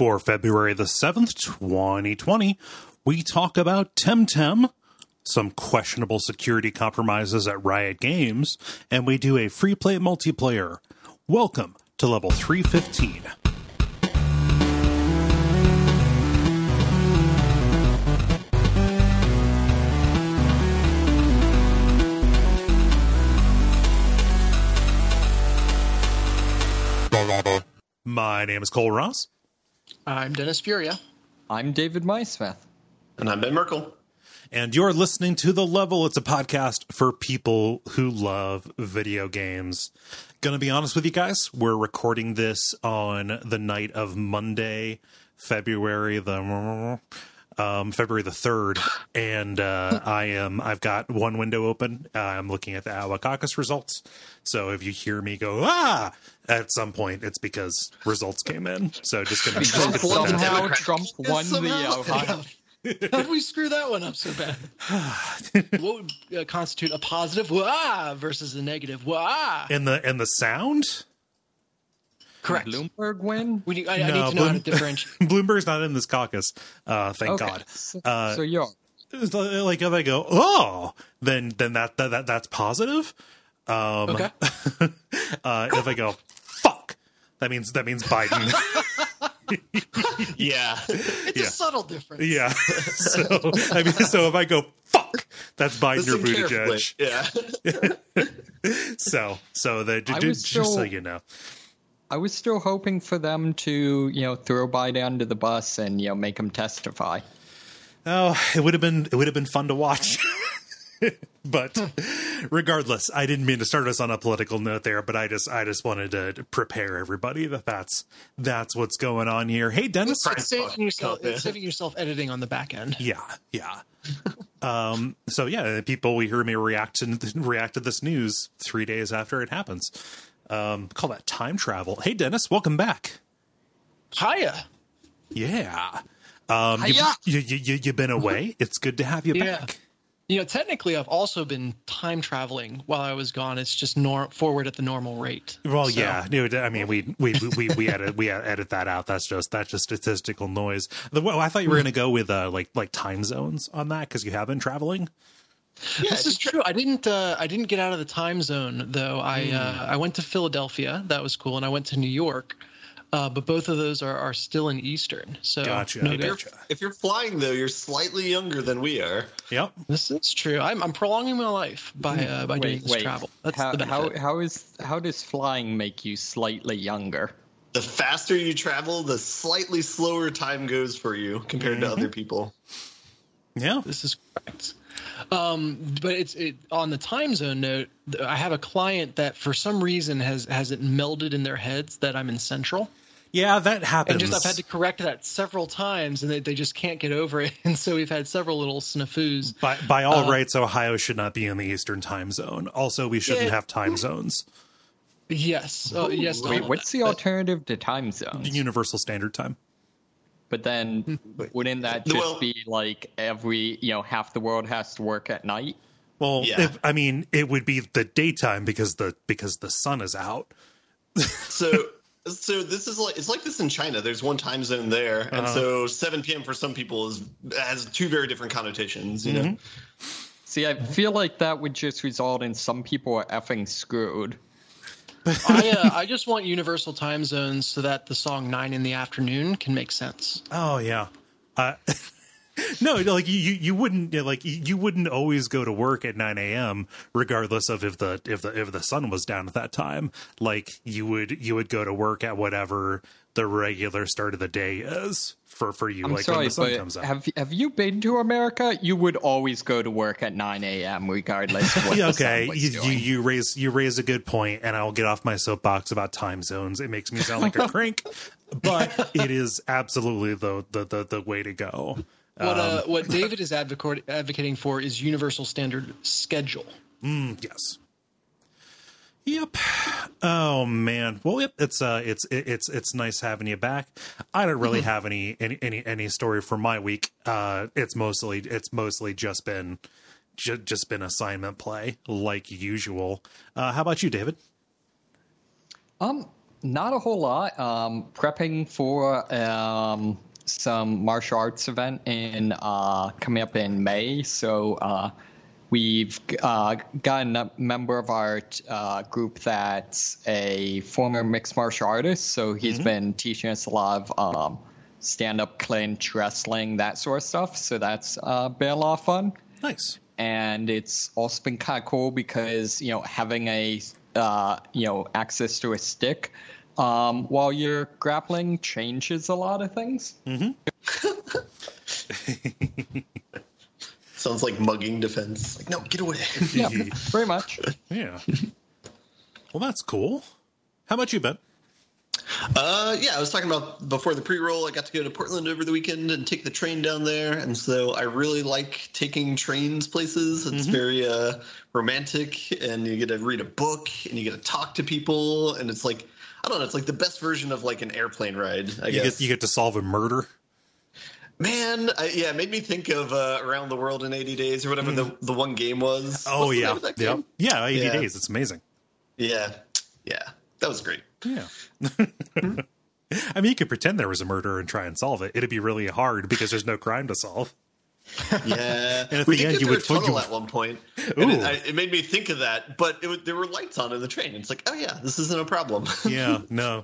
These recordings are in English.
For February the 7th, 2020, we talk about Temtem, some questionable security compromises at Riot Games, and we do a free play multiplayer. Welcome to Level 315. My name is Cole Ross. I'm Dennis Furia. I'm David Maismith. And I'm Ben Merkel. And you're listening to The Level. It's a podcast for people who love video games. Gonna be honest with you guys, we're recording this on the night of Monday, February the 3rd, and I've got one window open. I'm looking at the Iowa caucus results. So if you hear me go at some point, it's because results came in. So just gonna somehow Trump won the Ohio. How did we screw that one up so bad? What would constitute a positive wah versus a negative wah? And the sound? Correct. Bloomberg win? I need to know how to differentiate. Bloomberg's not in this caucus. Thank God. So you're like if I go, oh, then that's positive. Okay. If I go, fuck, that means Biden. Yeah. It's a subtle difference. Yeah. So if I go, fuck, that's Biden or Buttigieg. Yeah. So just so you know. I was still hoping for them to, throw Biden under the bus and, make him testify. Oh, it would have been fun to watch. But regardless, I didn't mean to start us on a political note there, but I just wanted to prepare everybody that's what's going on here. Hey, Dennis. It's saving yourself editing on the back end. Yeah. So yeah, people we hear me react to this news 3 days after it happens. Call that time travel. Hey, Dennis, welcome back. Hiya. Yeah. Hiya. You've been away. It's good to have you back. Technically, I've also been time traveling while I was gone. It's just forward at the normal rate. Well, so. Yeah. I mean, we edit that out. That's just statistical noise. I thought you were going to go with like time zones on that because you have been traveling. Yeah, this is true. I didn't get out of the time zone though. I went to Philadelphia. That was cool, and I went to New York. But both of those are still in Eastern. So gotcha. No if you're flying though, you're slightly younger than we are. Yep, this is true. I'm prolonging my life by doing this travel. That's the benefit. How does flying make you slightly younger? The faster you travel, the slightly slower time goes for you compared to other people. Yeah, this is correct. But it's on the time zone note. I have a client that for some reason has it melded in their heads that I'm in Central. Yeah, that happens. And I've had to correct that several times, and they just can't get over it. And so we've had several little snafus. By all rights, Ohio should not be in the Eastern time zone. Also, we shouldn't have time zones. Yes. Yes. Wait, what's the alternative to time zones? Universal Standard Time. But then wouldn't that just be like every, half the world has to work at night? Well, yeah. It would be the daytime because the sun is out. So this is it's like this in China. There's one time zone there, and so 7 p.m. for some people has two very different connotations. You know. See, I feel like that would just result in some people are effing screwed. I just want universal time zones so that the song 9 in the afternoon can make sense. Oh yeah. No, like you wouldn't you wouldn't always go to work at 9 a.m. regardless of if the sun was down at that time. Like you would go to work at whatever the regular start of the day is for you. I'm sorry, when the sun comes up. Have you been to America? You would always go to work at 9 a.m. regardless of what the sun was doing. You raise a good point, and I'll get off my soapbox about time zones. It makes me sound like a crank, but it is absolutely the way to go. What David is advocating for is universal standard schedule. Yes. Yep. Oh man. Well, yep. It's nice having you back. I don't really have any story for my week. It's mostly just been assignment play like usual. How about you, David? Not a whole lot. Prepping for some martial arts event coming up in May. So we've got a member of our group that's a former mixed martial artist. So he's been teaching us a lot of stand-up, clinch, wrestling, that sort of stuff. So that's been a lot of fun. Nice. And it's also been kind of cool because, having access to a stick while you're grappling changes a lot of things. Mm-hmm. Sounds like mugging defense. Like, no, get away. Yeah, very much. Yeah. Well, that's cool. How about you, Ben? I was talking about before the pre-roll, I got to go to Portland over the weekend and take the train down there. And so I really like taking trains places. It's very romantic, and you get to read a book and you get to talk to people. And it's like, I don't know, it's like the best version of like an airplane ride, I guess. You get to solve a murder. Man, it made me think of Around the World in 80 Days or whatever the one game was. Oh, What's the yeah. name of that game? Yeah, 80 days. It's amazing. Yeah. That was great. Yeah. I mean, you could pretend there was a murder and try and solve it. It'd be really hard because there's no crime to solve. Yeah. And at we the did end, get you through would a tunnel at one point. And it made me think of that, but there were lights on in the train. It's like, oh yeah, this isn't a problem. Yeah, no.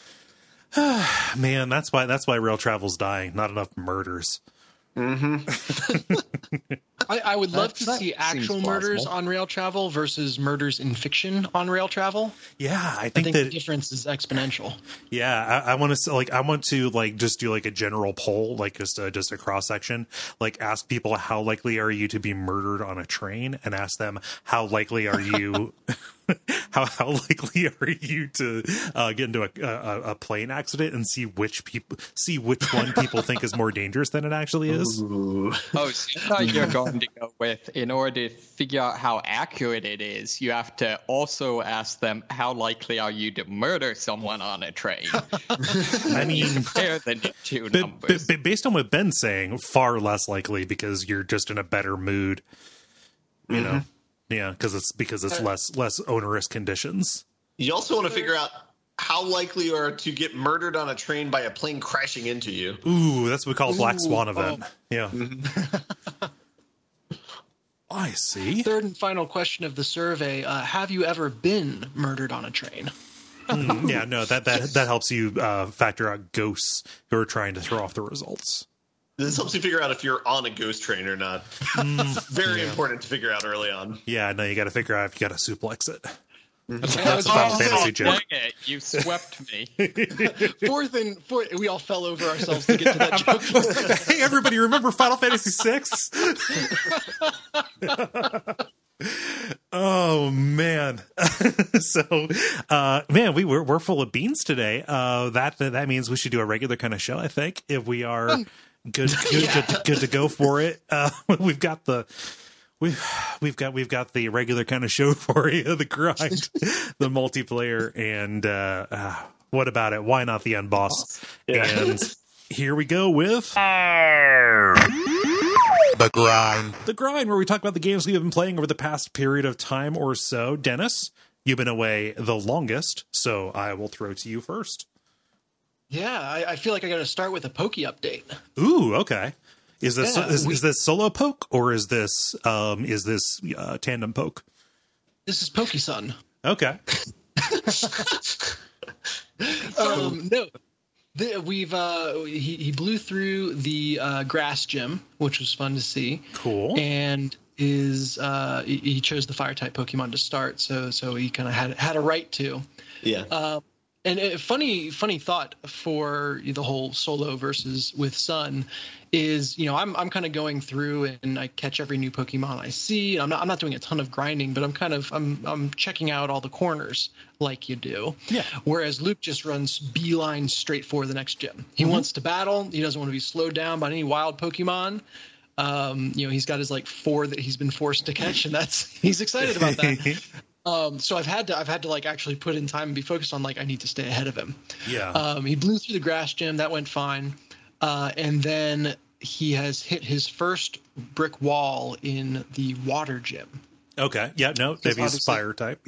Man, that's why rail travel's dying. Not enough murders. I would love to see actual murders on rail travel versus murders in fiction on rail travel. Yeah, I think the difference is exponential. Yeah, I want to just do like a general poll, like just a cross section, like ask people how likely are you to be murdered on a train, and ask them how likely are you how likely are you to get into a plane accident, and see which one people think is more dangerous than it actually is. Ooh. Oh, so I thought you're going to go with, in order to figure out how accurate it is, you have to also ask them how likely are you to murder someone on a train. I mean, compare the two numbers. Based on what Ben's saying, far less likely because you're just in a better mood. You know. Yeah, because it's less onerous conditions. You also want to figure out how likely you are to get murdered on a train by a plane crashing into you. Ooh, that's what we call a black swan event. Yeah. I see. Third and final question of the survey: have you ever been murdered on a train? Yeah, no, that helps you factor out ghosts who are trying to throw off the results. This helps you figure out if you're on a ghost train or not. Very important to figure out early on. Yeah, no, you got to figure out if you got to suplex it. That's a Final Fantasy joke. Dang it, you swept me. Fourth, we all fell over ourselves to get to that joke. Hey, everybody, remember Final Fantasy VI? Oh man. So man, we're full of beans today. That means we should do a regular kind of show, I think, if we are good to go for it. We've got the regular kind of show for you, the grind, the multiplayer, and what about it? Why not the end boss? Yeah. And here we go with The Grind, where we talk about the games we have been playing over the past period of time or so. Dennis, you've been away the longest, so I will throw to you first. Yeah, I feel like I got to start with a Pokey update. Ooh, okay. Is this solo poke, or is this tandem poke? This is Poke-Sun. Okay. No. He blew through the grass gym, which was fun to see. Cool. And he chose the fire type Pokemon to start, so he kind of had a right to. Yeah. And a funny thought for the whole solo versus with Sun is, I'm kind of going through and I catch every new Pokemon I see. I'm not doing a ton of grinding, but I'm checking out all the corners like you do. Yeah. Whereas Luke just runs beeline straight for the next gym. He wants to battle. He doesn't want to be slowed down by any wild Pokemon. He's got his 4 that he's been forced to catch, and he's excited about that. So I've had to actually put in time and be focused on I need to stay ahead of him. Yeah. He blew through the grass gym. That went fine. And then he has hit his first brick wall in the water gym. Okay. Yeah. No, maybe he's fire type. Yeah.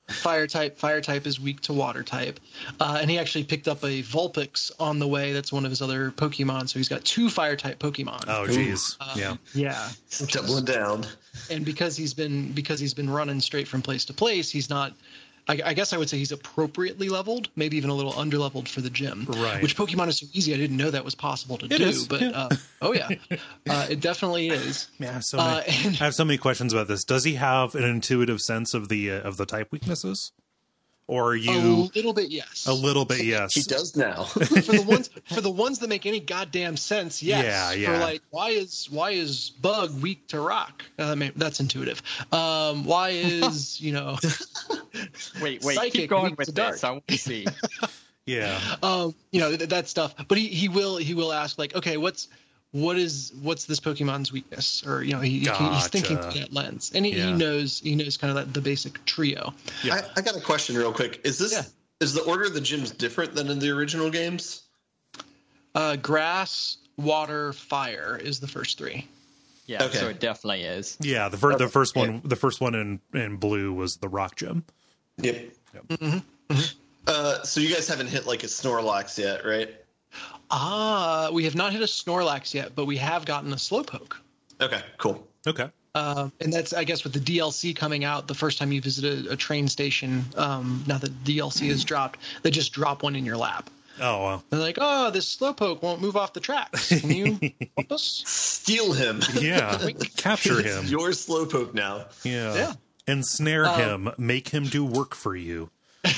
Fire type is weak to water type, and he actually picked up a Vulpix on the way. That's one of his other Pokemon, so he's got 2 fire type Pokemon. Oh geez, yeah, Doubling down. and because he's been running straight from place to place, he's not. I guess I would say he's appropriately leveled, maybe even a little underleveled for the gym. Right. Which Pokemon is so easy, I didn't know that was possible to do. is, But it definitely is. Yeah, I have so many questions about this. Does he have an intuitive sense of the type weaknesses, or are you A little bit, yes. A little bit, yes. He does now. for the ones that make any goddamn sense, yes. Yeah. For like, why is Bug weak to rock? That's intuitive. Why is Wait, Psychic keep going weak with to dark? this. I want to see. Yeah. That stuff. But he will ask like, okay, what's this Pokemon's weakness? Or he's thinking through that lens, and he knows kind of the basic trio. Yeah. I got a question real quick. Is the order of the gyms different than in the original games? Grass, water, fire is the first 3. Yeah, Okay. so it definitely is. Yeah, the first one in blue was the rock gym. Yep. So you guys haven't hit like a Snorlax yet, right? We have not hit a Snorlax yet, but we have gotten a Slowpoke. Okay, cool. Okay. And that's, I guess, with the DLC coming out, the first time you visit a train station, now that DLC is dropped, they just drop one in your lap. Oh, wow. They're like, oh, this Slowpoke won't move off the tracks. Can you help us? Steal him. Yeah. Capture him. It's your Slowpoke now. Yeah. Ensnare him. Make him do work for you.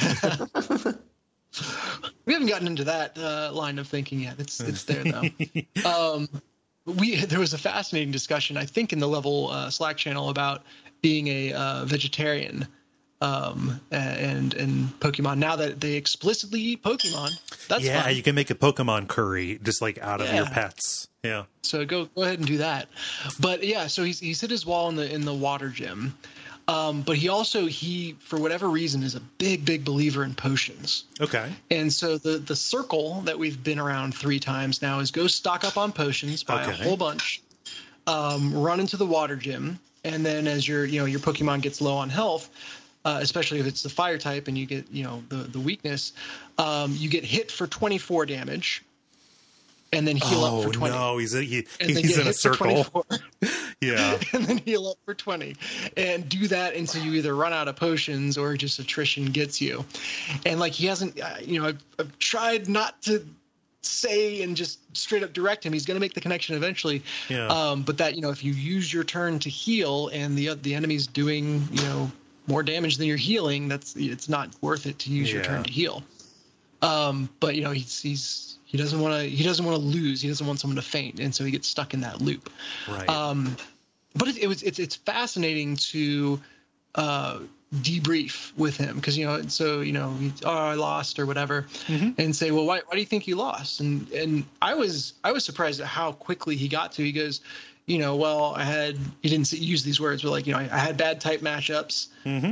We haven't gotten into that line of thinking yet. It's there, though. There was a fascinating discussion, I think, in the level Slack channel about being a vegetarian and Pokemon. Now that they explicitly eat Pokemon, that's fine. You can make a Pokemon curry just like out of your pets. Yeah. So go ahead and do that. But yeah, so he's hit his wall in the water gym. But he for whatever reason is a big believer in potions. Okay. And so the circle that we've been around 3 times now is go stock up on potions, buy a whole bunch, run into the water gym, and then as your Pokemon gets low on health, especially if it's the fire type and you get the weakness, you get hit for 24 damage. And then heal up for 20. No, he's in a circle. Yeah. And then heal up for 20. And do that until you either run out of potions or just attrition gets you. And like he hasn't, I've tried not to say and just straight up direct him. He's going to make the connection eventually. Yeah. But that, if you use your turn to heal and the enemy's doing, more damage than you're healing, it's not worth it to use your turn to heal. But he doesn't want to lose. He doesn't want someone to faint, and so he gets stuck in that loop. Right. But it's fascinating to debrief with him because I lost or whatever, and say, well, why do you think you lost? And I was surprised at how quickly he got to. He goes, well, he didn't use these words, but I had bad type matchups.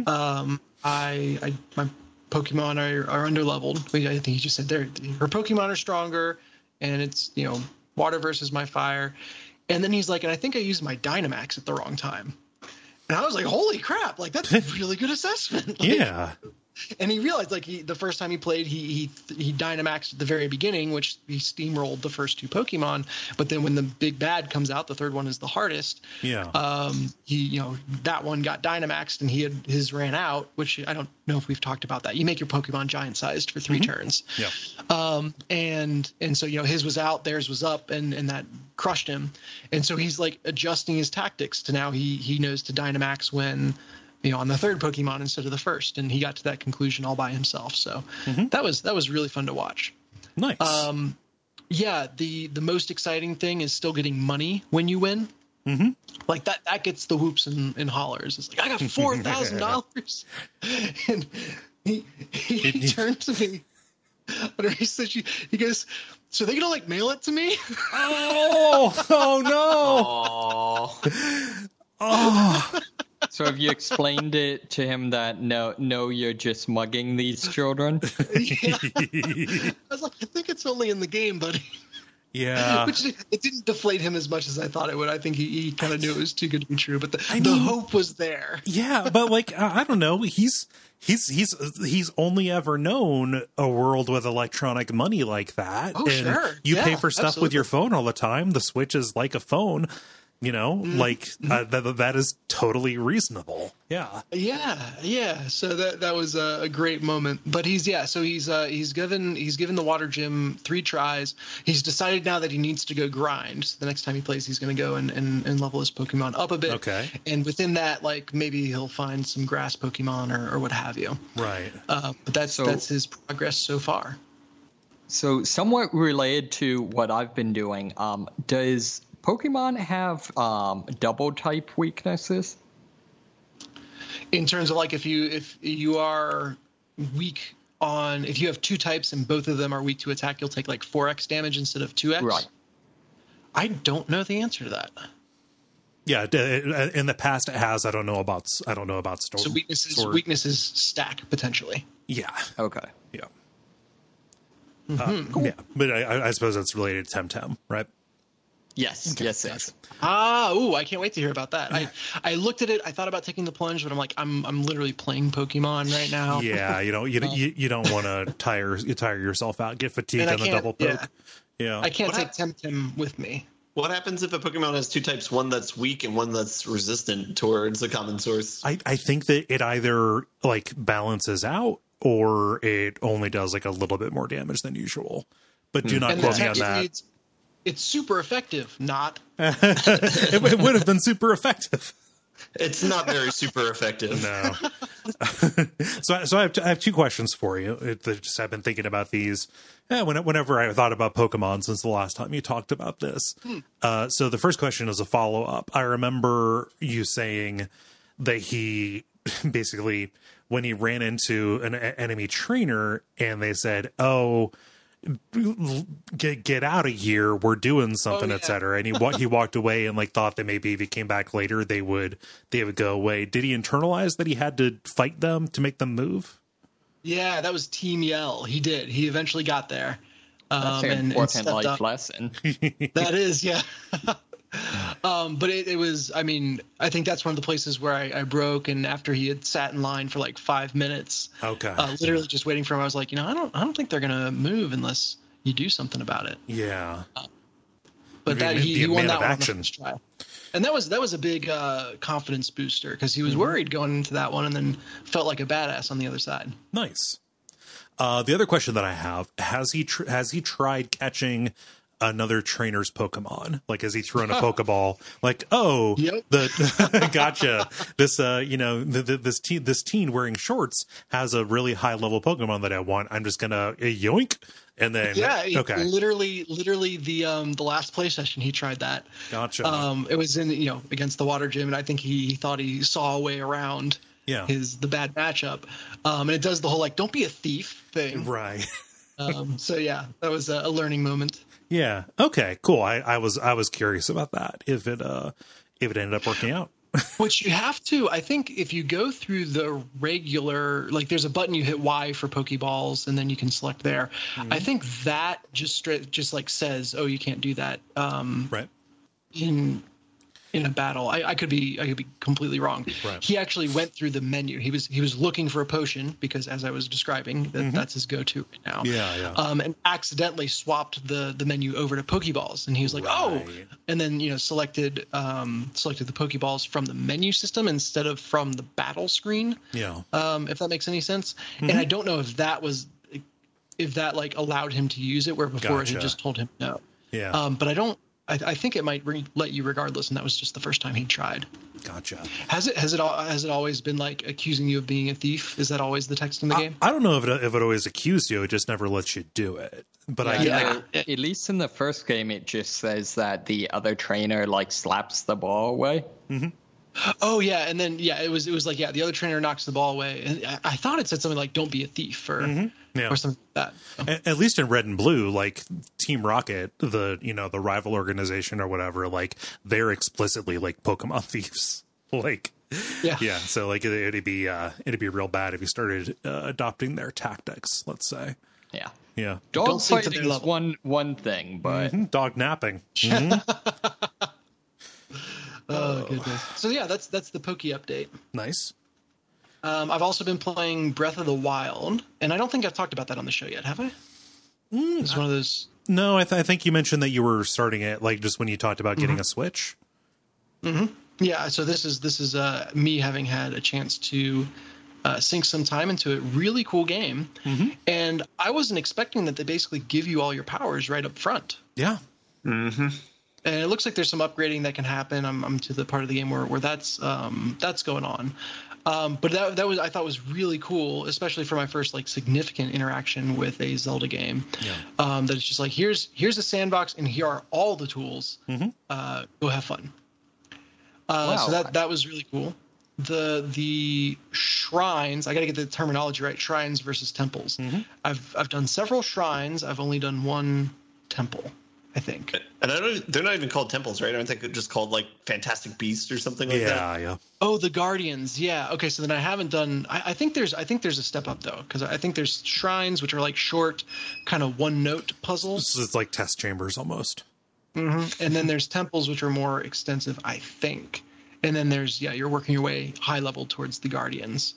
My Pokemon are underleveled. I think he just said her Pokemon are stronger, and it's water versus my fire. And then he's like, and I think I used my Dynamax at the wrong time. And I was like, holy crap! Like that's a really good assessment. Yeah. And he realized, the first time he played, he Dynamaxed at the very beginning, which he steamrolled the first 2 Pokemon. But then when the big bad comes out, the third one is the hardest. Yeah. That one got Dynamaxed, and his ran out, which I don't know if we've talked about that. You make your Pokemon giant sized for 3 turns. Yeah. And so his was out, theirs was up, and that crushed him. And so he's like adjusting his tactics to now he knows to Dynamax when on the 3rd Pokemon instead of the 1st, and he got to that conclusion all by himself. So that was really fun to watch. Nice. The most exciting thing is still getting money when you win. Like that gets the whoops and hollers. It's like, I got $4,000. And he turned to me. He said, he goes, so they gonna mail it to me? Oh no. Oh. So have you explained it to him that no, you're just mugging these children? Yeah. I was like, I think it's only in the game, buddy. Yeah. Which it didn't deflate him as much as I thought it would. I think he kind of knew it was too good to be true, but the hope was there. Yeah, but like I don't know, he's only ever known a world with electronic money like that. Oh, and sure. You Yeah, pay for stuff absolutely. with your phone all the time. The Switch is like a phone, that is totally reasonable. Yeah. Yeah. So that was a great moment. But he's given the water gym 3 tries. He's decided now that he needs to go grind. So the next time he plays, he's going to go and level his Pokemon up a bit. Okay. And within that, like maybe he'll find some grass Pokemon or what have you. Right. But that's his progress so far. So somewhat related to what I've been doing, does Pokemon have double type weaknesses? In terms of like if you are weak on, if you have 2 types and both of them are weak to attack, you'll take like 4x damage instead of 2x. Right. I don't know the answer to that. Yeah, in the past it has. I don't know about store. So weaknesses stack potentially. Yeah. Okay. Yeah. Mm-hmm. Cool. Yeah, but I suppose that's related to Temtem, right? Yes. Okay, Yes. gotcha. I can't wait to hear about that. Yeah. I looked at it. I thought about taking the plunge, but I'm like, I'm literally playing Pokemon right now. Yeah, you don't want to tire yourself out, get fatigued on the double poke. Yeah. I can't take Temtem with me. What happens if a Pokemon has 2 types, one that's weak and one that's resistant towards a common source? I think that it either like balances out or it only does like a little bit more damage than usual. But do not quote me on that. It's super effective. Not. It would have been super effective. It's not very super effective. No. So I have 2 questions for you. I've been thinking about these whenever I thought about Pokemon since the last time you talked about this. So the first question is a follow-up. I remember you saying that he basically, when he ran into an enemy trainer and they said, "Oh, get out of here, we're doing something," etc., and he walked away and like thought that maybe if he came back later they would go away. Did he internalize that he had to fight them to make them move? Yeah, that was Team Yell. He did. He eventually got there. That's an important life lesson. That is, yeah. But it was, I mean, I think that's one of the places where I broke, and after he had sat in line for like 5 minutes, literally just waiting for him, I was like, I don't think they're gonna move unless you do something about it. Yeah. But he won that one on the action. first try. And that was a big confidence booster because he was worried going into that one and then felt like a badass on the other side. Nice. The other question that I have, has he tried catching another trainer's Pokemon? Like, has he thrown a Pokeball? Like, gotcha. This teen wearing shorts has a really high level Pokemon that I want. I'm just gonna yoink, and then literally the last play session he tried that. Gotcha. It was in against the water gym, and I think he thought he saw a way around the bad matchup. And it does the whole like don't be a thief thing, right? So yeah, that was a learning moment. Yeah. Okay. Cool. I was curious about that. If it ended up working out. Which you have to, I think, if you go through the regular, like there's a button you hit Y for Pokeballs, and then you can select there. Mm-hmm. I think that just like says, oh, you can't do that. Right. In a battle, I could be completely wrong. Right. He actually went through the menu. He was looking for a potion because, as I was describing, that's his go-to right now. Yeah. And accidentally swapped the menu over to Pokeballs, and he was like, "Oh!" And then selected the Pokeballs from the menu system instead of from the battle screen. Yeah. If that makes any sense. Mm-hmm. And I don't know if that like allowed him to use it, where before it had just told him no. Yeah. But I think it might let you regardless, and that was just the first time he tried. Gotcha. Has it always been like accusing you of being a thief? Is that always the text in the game? I don't know if it always accused you. It just never lets you do it. But at least in the first game, it just says that the other trainer like slaps the ball away. Mm-hmm. Oh yeah, and then it was like the other trainer knocks the ball away, and I thought it said something like "Don't be a thief" or something like that. So. At least in Red and Blue, like Team Rocket, the rival organization or whatever, like they're explicitly like Pokemon thieves. Like so like it'd be real bad if you started adopting their tactics. Let's say. Yeah. Dog Don't sink to fighting their is level. one thing, but Dog napping. Mhm. Oh goodness. So yeah, that's the Pokey update. Nice. I've also been playing Breath of the Wild, and I don't think I've talked about that on the show yet, have I? It's one of those. No, I think you mentioned that you were starting it like just when you talked about getting a Switch. Yeah, so this is me having had a chance to sink some time into a really cool game, and I wasn't expecting that they basically give you all your powers right up front. Yeah. And it looks like there's some upgrading that can happen. I'm to the part of the game where that's going on. But that was, I thought, was really cool, especially for my first like significant interaction with a Zelda game. Yeah. That it's just like here's a sandbox and here are all the tools. Go have fun. Wow. So that was really cool. The shrines, I got to get the terminology right. Shrines versus temples. I've done several shrines. I've only done one temple, I think. And they're not even called temples, right? I don't think they're just called like Fantastic Beast or something like that. Yeah. Oh, the Guardians. Yeah. Okay. So then I haven't done. I think there's a step up though, because I think there's shrines which are like short, kind of one note puzzles. It's like test chambers almost. And then there's temples which are more extensive, I think. And then there's you're working your way high level towards the Guardians.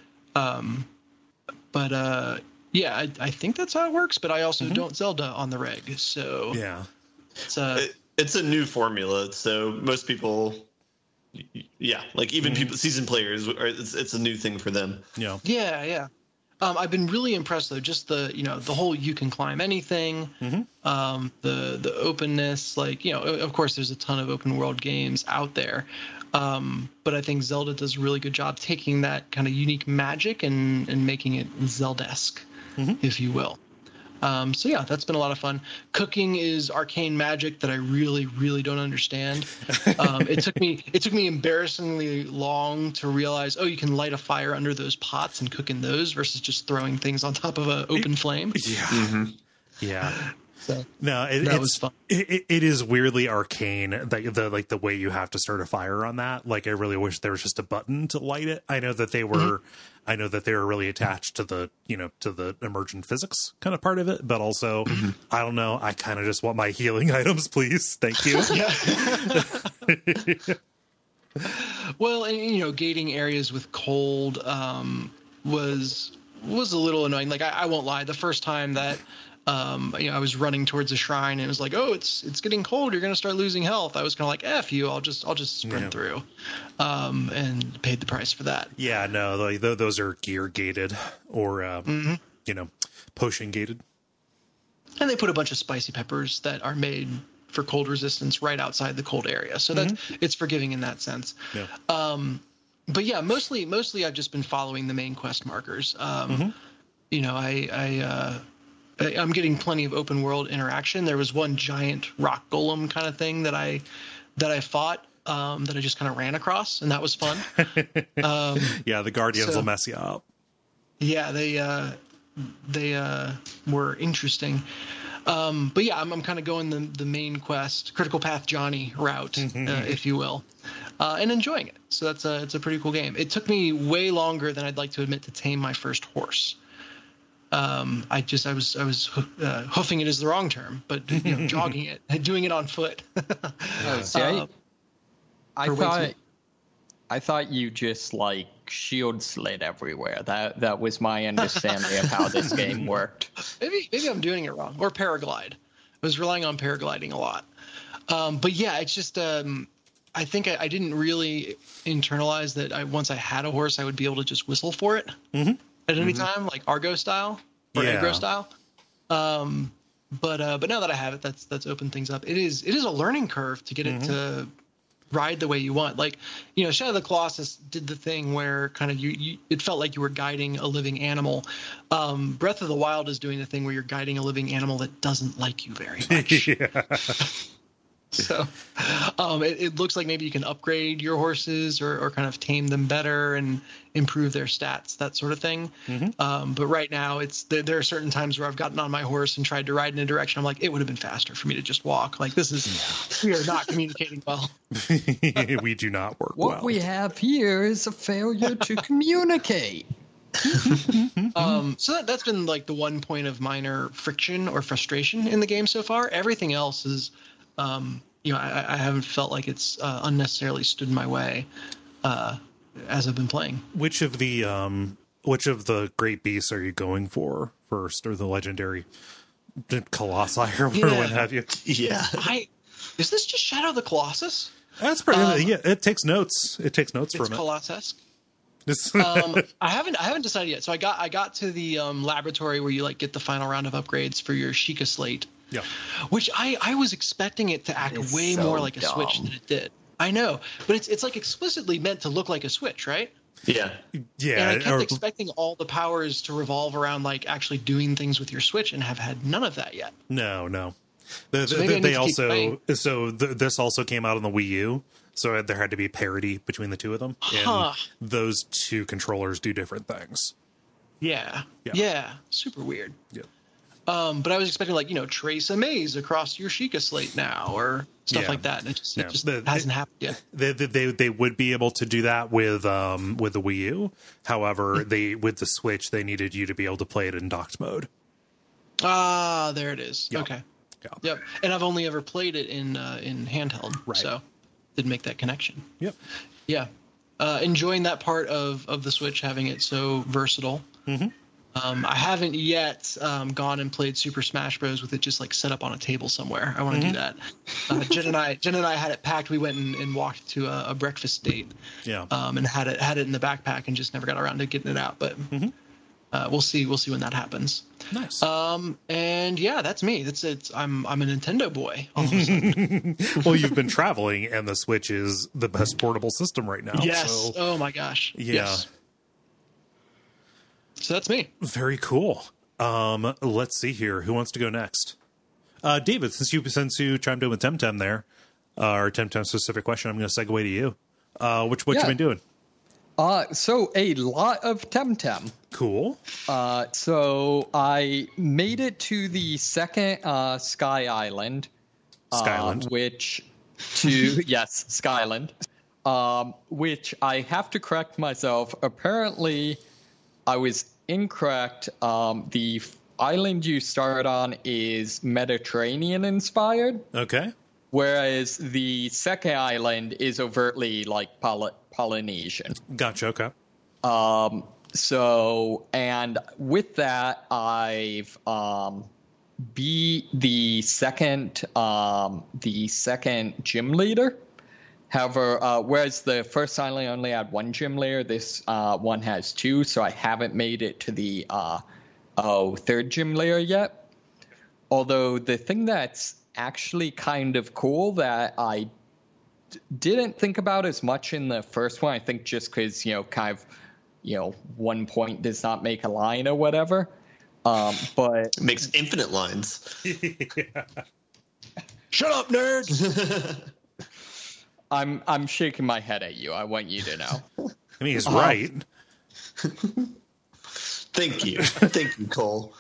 I think that's how it works. But I also don't Zelda on the reg, so Yeah. It's It's a new formula, so most people, like even people, seasoned players, it's a new thing for them. Yeah. Yeah. I've been really impressed though, just the whole you can climb anything, the openness, like, of course there's a ton of open world games out there. But I think Zelda does a really good job taking that kind of unique magic and making it Zelda-esque, if you will. So yeah, that's been a lot of fun. Cooking is arcane magic that I really, really don't understand. It took me embarrassingly long to realize, you can light a fire under those pots and cook in those versus just throwing things on top of an open flame. Yeah. Yeah. So No, that was fun. It is weirdly arcane, the way you have to start a fire on that. Like, I really wish there was just a button to light it. I know that they were, really attached to the emergent physics kind of part of it, but also, I don't know. I kind of just want my healing items, please. Thank you. Well, and gating areas with cold was a little annoying. Like, I won't lie. The first time that I was running towards a shrine and it was like, it's getting cold, you're going to start losing health. I was kind of like, F you, I'll just sprint through, and paid the price for that. Yeah, no, those are gear gated or, potion gated. And they put a bunch of spicy peppers that are made for cold resistance right outside the cold area. So it's forgiving in that sense. Yeah. But yeah, mostly I've just been following the main quest markers. I'm getting plenty of open world interaction. There was one giant rock golem kind of thing that I fought that I just kind of ran across, and that was fun. The Guardians will mess you up. Yeah, they were interesting. But yeah, I'm kind of going the main quest, Critical Path Johnny route, if you will, and enjoying it. So it's a pretty cool game. It took me way longer than I'd like to admit to tame my first horse. I was hoofing it is the wrong term, but jogging it and doing it on foot. I thought you just like shield slid everywhere. That was my understanding of how this game worked. Maybe I'm doing it wrong. Or paraglide. I was relying on paragliding a lot. But yeah, it's just I think I didn't really internalize that once I had a horse, I would be able to just whistle for it at any time, like Argo style or Agro style. But now that I have it, that's opened things up. It is a learning curve to get it to ride the way you want. Like, Shadow of the Colossus did the thing where kind of you it felt like you were guiding a living animal. Breath of the Wild is doing the thing where you're guiding a living animal that doesn't like you very much. So it looks like maybe you can upgrade your horses or kind of tame them better and improve their stats, that sort of thing. But right now there are certain times where I've gotten on my horse and tried to ride in a direction. I'm like, it would have been faster for me to just walk. Like, we are not communicating well. We do not work well. What we have here is a failure to communicate. So that's been like the one point of minor friction or frustration in the game so far. Everything else is, I haven't felt like it's unnecessarily stood in my way as I've been playing. Which of the great beasts are you going for first, or the legendary Colossi or what have you? Yeah. Is this just Shadow of the Colossus? That's pretty. Yeah, it takes notes. It takes notes from it. It's Colossus. I haven't decided yet. So I got to the laboratory where you like get the final round of upgrades for your Sheikah slate. Yeah. Which I was expecting it to act way more like a Switch than it did. I know, but it's like explicitly meant to look like a Switch, right? Yeah. Yeah. And I kept expecting all the powers to revolve around like actually doing things with your Switch, and have had none of that yet. No. This also came out on the Wii U, so there had to be parity between the two of them. And those two controllers do different things. Yeah. Super weird. Yeah. But I was expecting like, trace a maze across your Sheikah slate now or stuff like that. And it just hasn't happened yet. They would be able to do that with the Wii U. However, with the Switch, they needed you to be able to play it in docked mode. Ah, there it is. Yep. Okay. Yeah. Yep. And I've only ever played it in handheld, right. So didn't make that connection. Yep. Yeah. Enjoying that part of the Switch, having it so versatile. Mm-hmm. I haven't yet gone and played Super Smash Bros. With it just like set up on a table somewhere. I want to do that. Jen and I had it packed. We went and walked to a breakfast date. Yeah. And had it in the backpack and just never got around to getting it out. But we'll see when that happens. Nice. And yeah, that's me. That's it. I'm a Nintendo boy. All of a sudden. Well, you've been traveling, and the Switch is the best portable system right now. Yes. So, oh my gosh. Yeah. Yes. So that's me. Very cool. Let's see here. Who wants to go next? David, since you chimed in with Temtem there, or Temtem specific question, I'm going to segue to you. What you been doing? So a lot of Temtem. Cool. So I made it to the second Sky Island. Skyland. Skyland. Which I have to correct myself. Apparently, I was incorrect. The island you start on is Mediterranean inspired. Okay. Whereas the second island is overtly like Polynesian. Gotcha. Okay. So, and with that, I've beat the second gym leader. However, whereas the first island only had one gym leader, this one has two, so I haven't made it to the third gym leader yet. Although the thing that's actually kind of cool that I didn't think about as much in the first one, I think just because, one point does not make a line or whatever. But it makes infinite lines. Yeah. Shut up, nerds! I'm shaking my head at you. I want you to know. I mean, he's right. Thank you, Cole.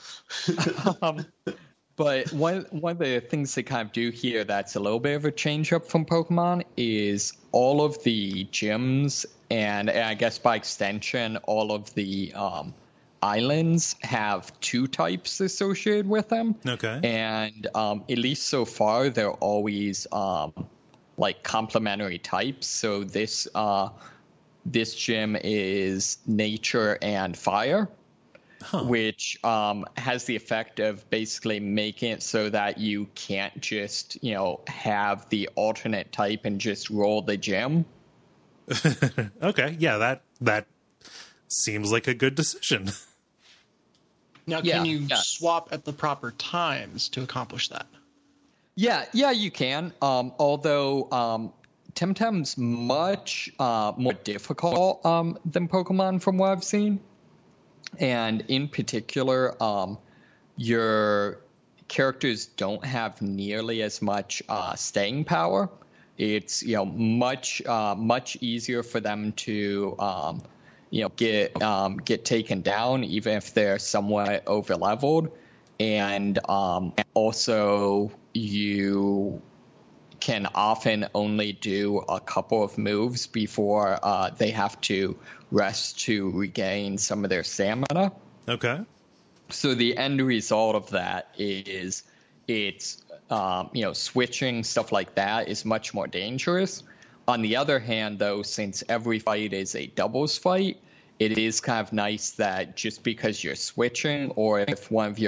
But one of the things they kind of do here that's a little bit of a change up from Pokemon is all of the gyms and I guess by extension all of the islands have two types associated with them. Okay. And at least so far they're always like complementary types. So this gym is nature and fire. Which has the effect of basically making it so that you can't just, have the alternate type and just roll the gym. Okay, yeah, that seems like a good decision. Now, can you swap at the proper times to accomplish that? Yeah, you can. Although Temtem's much more difficult than Pokemon from what I've seen. And in particular, your characters don't have nearly as much staying power. It's much easier for them to get taken down, even if they're somewhat overleveled. And also you can often only do a couple of moves before they have to rest to regain some of their stamina. Okay. So the end result of that is it's, switching stuff like that is much more dangerous. On the other hand, though, since every fight is a doubles fight, it is kind of nice that just because you're switching, or if one of your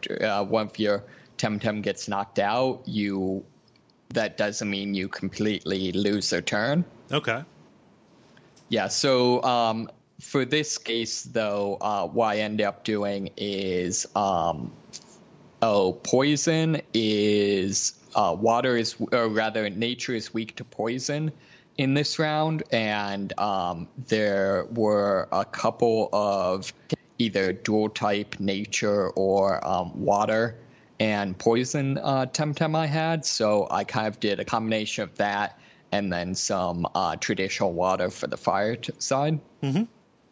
Temtem gets knocked out, that doesn't mean you completely lose their turn. Okay. Yeah, so for this case, though, what I end up doing is, poison is, nature is weak to poison in this round, and there were a couple of either dual type nature or water and poison Temtem I had, so I kind of did a combination of that and then some traditional water for the fire side. Mm-hmm.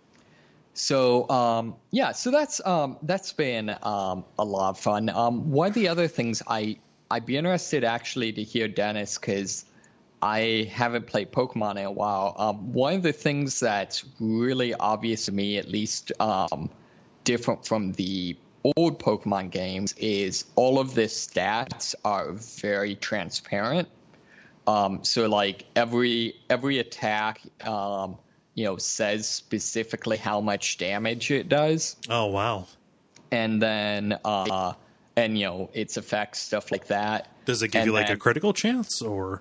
So so that's been a lot of fun. One of the other things I'd be interested actually to hear, Dennis, because I haven't played Pokemon in a while. One of the things that's really obvious to me, at least different from the old Pokemon games, is all of the stats are very transparent. So like every attack, says specifically how much damage it does. Oh, wow. And then, its effects, stuff like that. Does it give you like a critical chance, or?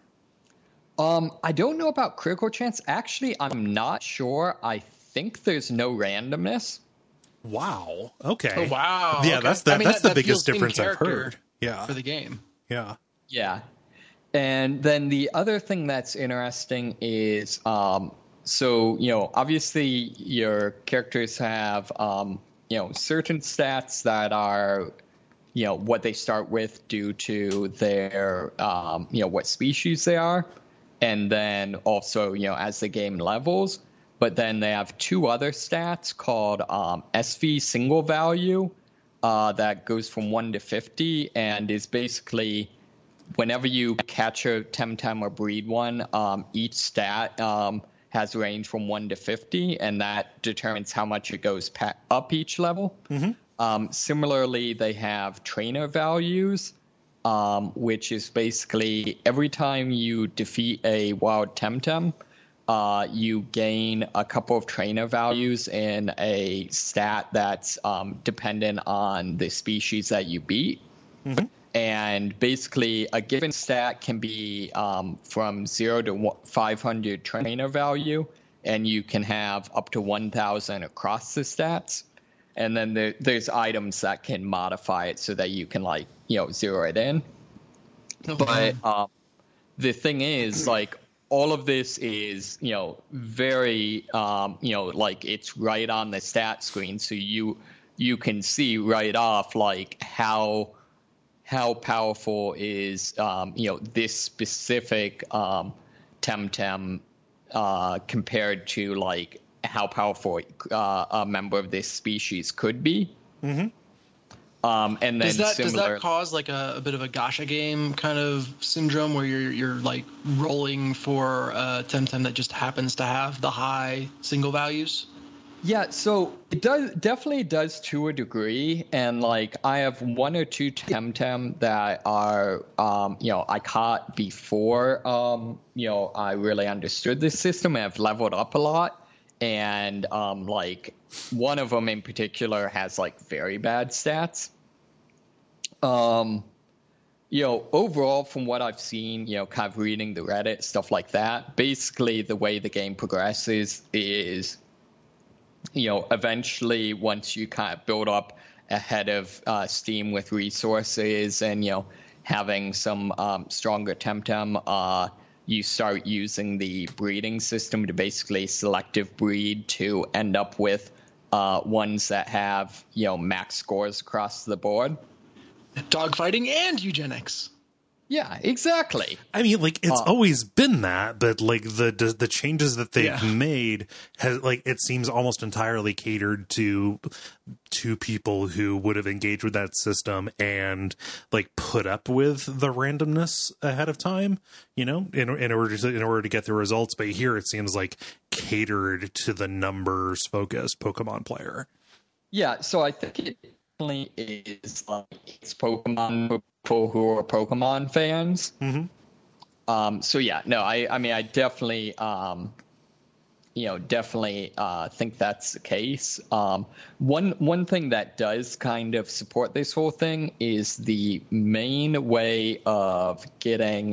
I don't know about critical chance. Actually, I'm not sure. I think there's no randomness. Wow. Okay. Oh, wow. Yeah, okay. that's the biggest feels in difference I've character heard. Yeah. For the game. Yeah. Yeah. And then the other thing that's interesting is, obviously your characters have, certain stats that are, what they start with due to their, what species they are. And then also, as the game levels. But then they have two other stats called SV single value that goes from 1 to 50 and is basically whenever you catch a Temtem or breed one, each stat has a range from 1 to 50, and that determines how much it goes up each level. Mm-hmm. Similarly, they have trainer values, which is basically every time you defeat a wild Temtem, you gain a couple of trainer values in a stat that's dependent on the species that you beat. Mm-hmm. And basically, a given stat can be from 0 to 500 trainer value, and you can have up to 1,000 across the stats. And then there's items that can modify it so that you can, zero it in. Okay. But the thing is, all of this is, very, it's right on the stat screen. So you can see right off, how powerful is, this specific Temtem compared to, how powerful a member of this species could be. Mm-hmm. And then does that cause a bit of a gacha game kind of syndrome where you're rolling for a Temtem that just happens to have the high single values? Yeah, so it definitely does to a degree, and I have 1 or 2 Temtem that are I caught before I really understood this system and have leveled up a lot. And one of them in particular has very bad stats. Overall, from what I've seen, kind of reading the Reddit, stuff like that, basically the way the game progresses is, eventually once you kind of build up a head of steam with resources and, having some stronger Temtem, you start using the breeding system to basically selective breed to end up with ones that have, max scores across the board. Dogfighting and eugenics. Yeah, exactly. I mean, like, it's always been that, but like the changes that they've made has, like, it seems almost entirely catered to people who would have engaged with that system and like put up with the randomness ahead of time, you know, in order to get the results. But here it seems like catered to the numbers focused Pokemon player. Yeah, so I think it definitely is like it's Pokemon for people who are Pokemon fans. Mm-hmm. So yeah, no, I mean, I definitely, definitely think that's the case. One thing that does kind of support this whole thing is the main way of getting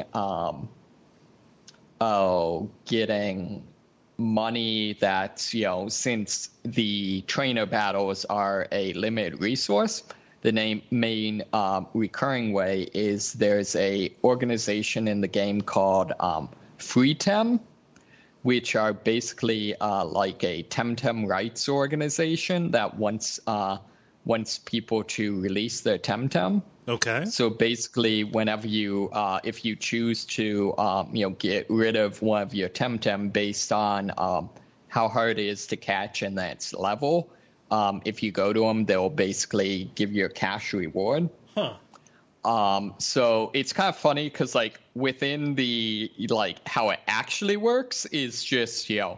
money that's, since the trainer battles are a limited resource, the main recurring way is there's a organization in the game called Freetem, which are basically like a Temtem rights organization that wants people to release their Temtem. Okay. So basically, whenever if you choose to, get rid of one of your Temtem based on how hard it is to catch and that's level, if you go to them, they'll basically give you a cash reward. Huh. So it's kind of funny because like within the like how it actually works is just you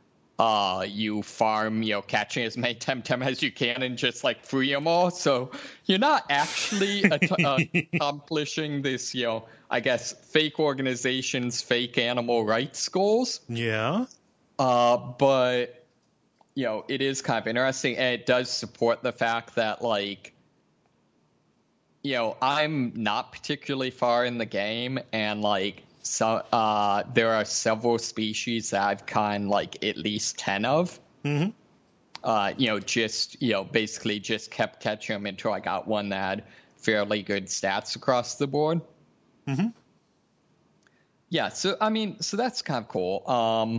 farm catching as many Temtem as you can and just like free them all. So you're not actually accomplishing this I guess fake organizations, fake animal rights goals. Yeah. But it is kind of interesting, and it does support the fact that like. I'm not particularly far in the game, and like so, there are several species that I've caught like at least 10 of. Mm-hmm. Basically just kept catching them until I got one that had fairly good stats across the board. Mm-hmm. Yeah, so I mean, so that's kind of cool.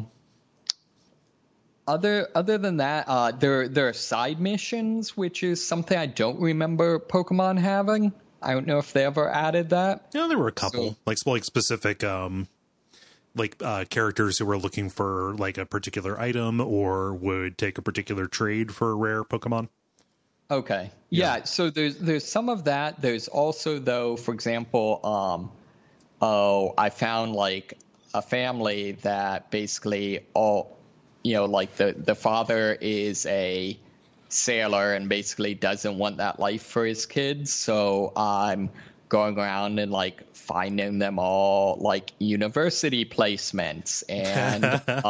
Other than that, there are side missions, which is something I don't remember Pokemon having. I don't know if they ever added that. Yeah, there were a couple, like specific, characters who were looking for like a particular item or would take a particular trade for a rare Pokemon. Okay, yeah. So there's some of that. There's also, though, for example, I found like a family that basically like the father is a sailor and basically doesn't want that life for his kids. So I'm going around and like finding them all like university placements and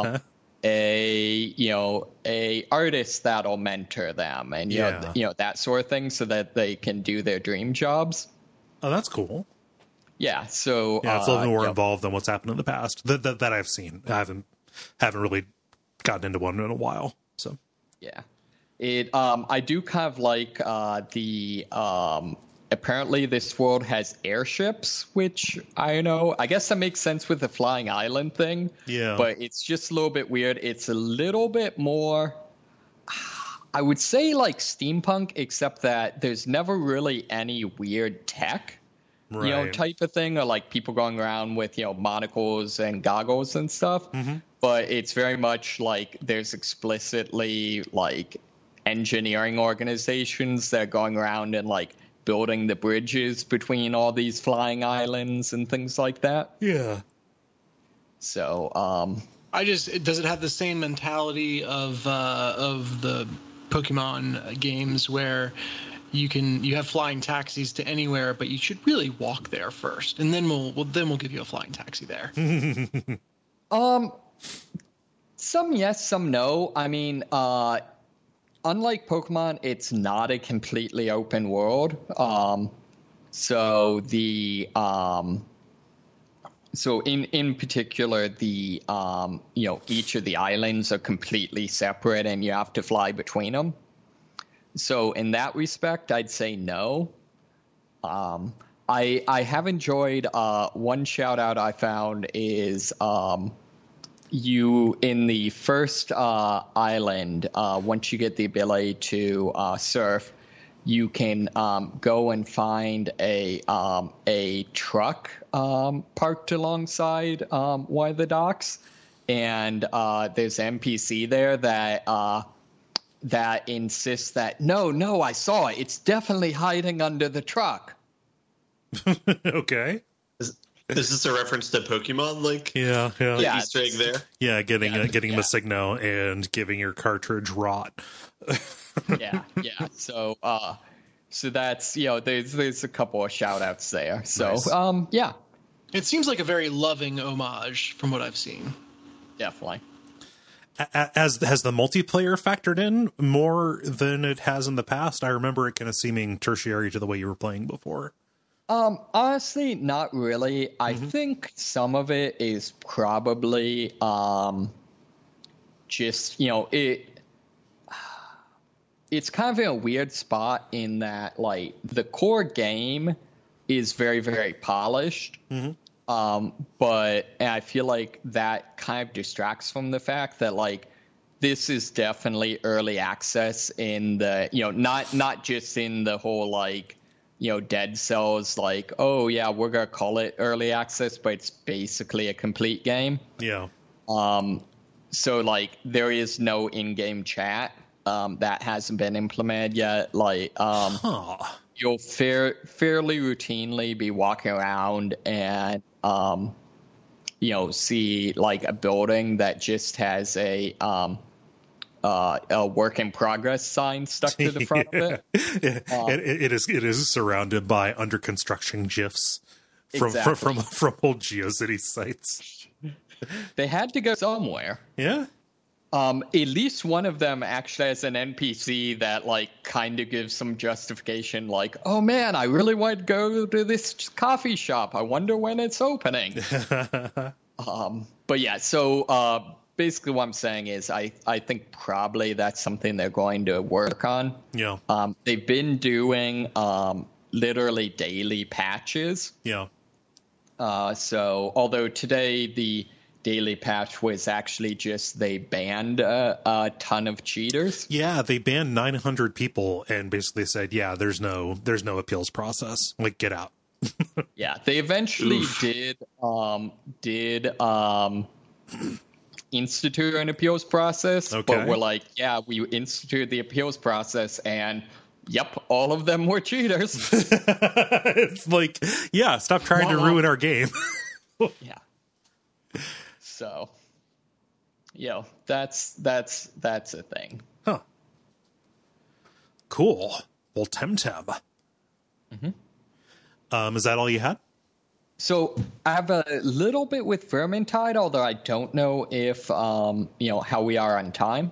a artist that'll mentor them and that sort of thing so that they can do their dream jobs. Oh, that's cool. Yeah. So yeah, it's a little more involved than what's happened in the past that I've seen. I haven't really gotten into one in a while, so yeah, I do kind of like the apparently this world has airships, which I guess that makes sense with the flying island thing. Yeah, but it's just a little bit weird. It's a little bit more, I would say, like steampunk, except that there's never really any weird tech. Right. Type of thing, or like people going around with, monocles and goggles and stuff. Mm-hmm. But it's very much like there's explicitly like engineering organizations that are going around and like building the bridges between all these flying islands and things like that. Yeah. So, does it have the same mentality of the Pokemon games where you have flying taxis to anywhere, but you should really walk there first, and then we'll give you a flying taxi there. Some yes, some no. I mean, unlike Pokemon, it's not a completely open world. So in particular, the each of the islands are completely separate, and you have to fly between them. So in that respect, I'd say no. I have enjoyed one shout out I found is you in the first island, once you get the ability to surf, you can go and find a truck parked alongside one of the docks, and there's an NPC there that insists that no, I saw it. It's definitely hiding under the truck. Okay. Is this a reference to Pokemon? Like, Yeah. Easter egg there? Yeah, getting Masigno and giving your cartridge rot. Yeah. So that's, there's a couple of shout outs there. So, Nice. Yeah, It seems like a very loving homage from what I've seen. definitely. Has the multiplayer factored in more than it has in the past? I remember it kind of seeming tertiary to the way you were playing before. Honestly, not really. I think some of it is probably just, it's kind of in a weird spot in that, like, the core game is very, very polished. But I feel like that kind of distracts from the fact that, like, this is definitely early access in the, not just in the whole, like, Dead Cells, like, oh yeah, we're gonna call it early access, but it's basically a complete game. Yeah. So, like, there is no in-game chat that hasn't been implemented yet. Like, you'll fairly routinely be walking around and see, like, a building that just has a work in progress sign stuck to the front of it. It is surrounded by under construction GIFs from old GeoCities sites. They had to go somewhere. Yeah. At least one of them actually has an NPC that, like, kind of gives some justification, like, oh man, I really want to go to this coffee shop. I wonder when it's opening. But yeah, so basically what I'm saying is I think probably that's something they're going to work on. Yeah. They've been doing literally daily patches. Yeah. So although today the daily patch was actually just they banned a ton of cheaters. Yeah, they banned 900 people and basically said, yeah, there's no appeals process. Like, get out. Yeah, they eventually did institute an appeals process, Okay. but we're like, yeah, we instituted the appeals process, and yep, all of them were cheaters. It's like, yeah, stop trying to ruin our game. Yeah. So, that's a thing. Huh. Cool. Well, Temtem. Is that all you had? So I have a little bit with Vermintide, although I don't know if how we are on time.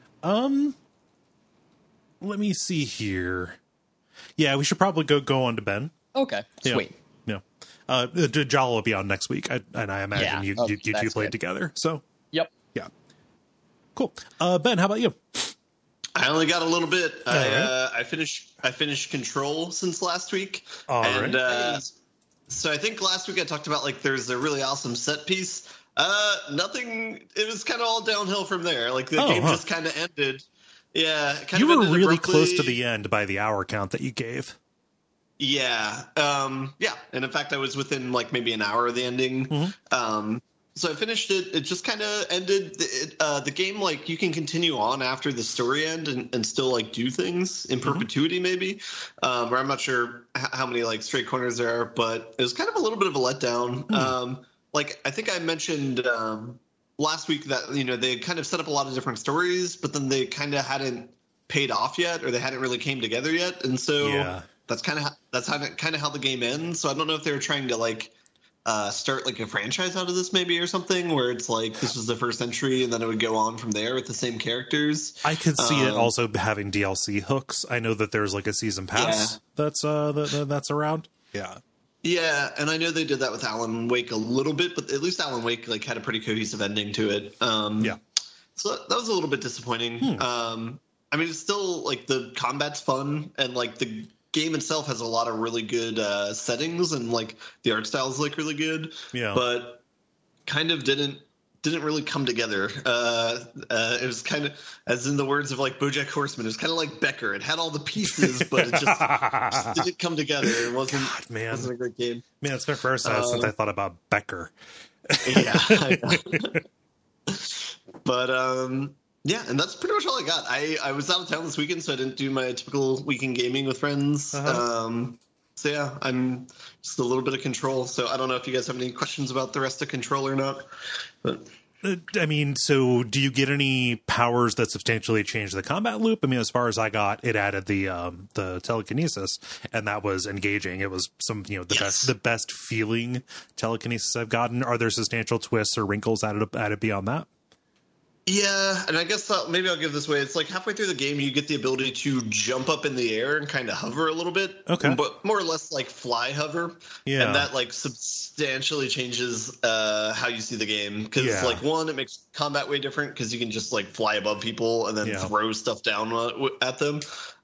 Let me see here. Yeah, we should probably go on to Ben. Okay, sweet. Yeah. Jala will be on next week, and I imagine you two played together. So Yep. yeah, cool. Ben, how about you? I only got a little bit. Right. I finished Control since last week, Right. So I think last week I talked about, like, there's a really awesome set piece. Nothing. It was kind of all downhill from there. Like, the game just kind of ended. Yeah, You were really close to the end by the hour count that you gave. Yeah. And in fact, I was within, like, maybe an hour of the ending. So I finished it. It just kind of ended. The game, like, you can continue on after the story end and still, like, do things in perpetuity, maybe. Or I'm not sure how many, like, straight corners there are, but it was kind of a little bit of a letdown. Like, I think I mentioned last week that, they kind of set up a lot of different stories, but then they kind of hadn't paid off yet, or they hadn't really came together yet. And so that's kind of how the game ends. So I don't know if they were trying to, like, start, like, a franchise out of this, maybe, or something, where it's like this was the first entry and then it would go on from there with the same characters. I could see it also having DLC hooks. I know that there's, like, a season pass that's around. Yeah, and I know they did that with Alan Wake a little bit, but at least Alan Wake, like, had a pretty cohesive ending to it. So that was a little bit disappointing. I mean, it's still, like, the combat's fun, and, like, the game itself has a lot of really good settings, and, like, the art style is, like, really good. Yeah. But kind of didn't didn't really come together. It was kind of, as in the words of like BoJack Horseman, it was kind of like Becker. It had all the pieces, but it just didn't come together. It wasn't a great game. Man, it's been first time since I thought about Becker. Yeah, I know. But yeah, and that's pretty much all I got. I was out of town this weekend, so I didn't do my typical weekend gaming with friends. So yeah, I'm just a little bit of Control. So I don't know if you guys have any questions about the rest of Control or not. But I mean, so do you get any powers that substantially change the combat loop? I mean, as far as I got, it added the telekinesis, and that was engaging. It was the best feeling telekinesis I've gotten. Are there substantial twists or wrinkles added beyond that? Yeah, and I guess maybe I'll give this away. It's like halfway through the game, you get the ability to jump up in the air and kind of hover a little bit. Okay. But more or less like fly hover. Yeah. And that like substantially changes how you see the game. Because like one, it makes combat way different because you can just like fly above people and then throw stuff down at them.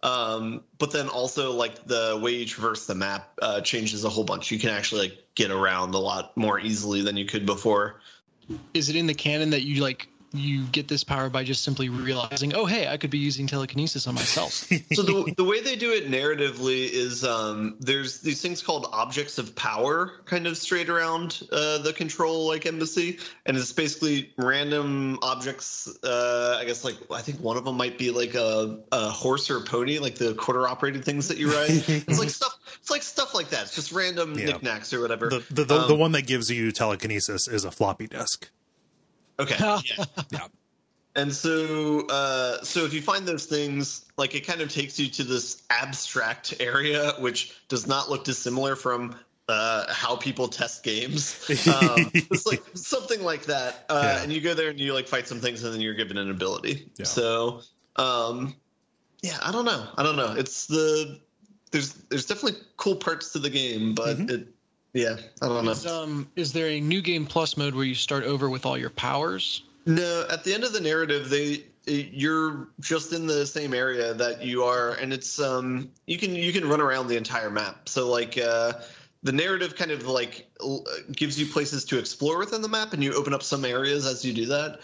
But then also like the way you traverse the map changes a whole bunch. You can actually like get around a lot more easily than you could before. Is it in the canon that you get this power by just simply realizing, oh, hey, I could be using telekinesis on myself? So the way they do it narratively is there's these things called objects of power kind of straight around the Control like embassy. And it's basically random objects. I guess I think one of them might be like a horse or a pony, like the quarter operated things that you ride. It's like stuff like that. It's just random knickknacks or whatever. The one that gives you telekinesis is a floppy disk. Okay. Yeah. And so if you find those things, like it kind of takes you to this abstract area, which does not look dissimilar from how people test games. It's like something like that. And you go there and you like fight some things and then you're given an ability. Yeah. So, I don't know. It's there's definitely cool parts to the game, but I don't know. Is there a new game plus mode where you start over with all your powers? No, at the end of the narrative, you're just in the same area that you are, and it's you can run around the entire map. So like the narrative kind of like gives you places to explore within the map, and you open up some areas as you do that.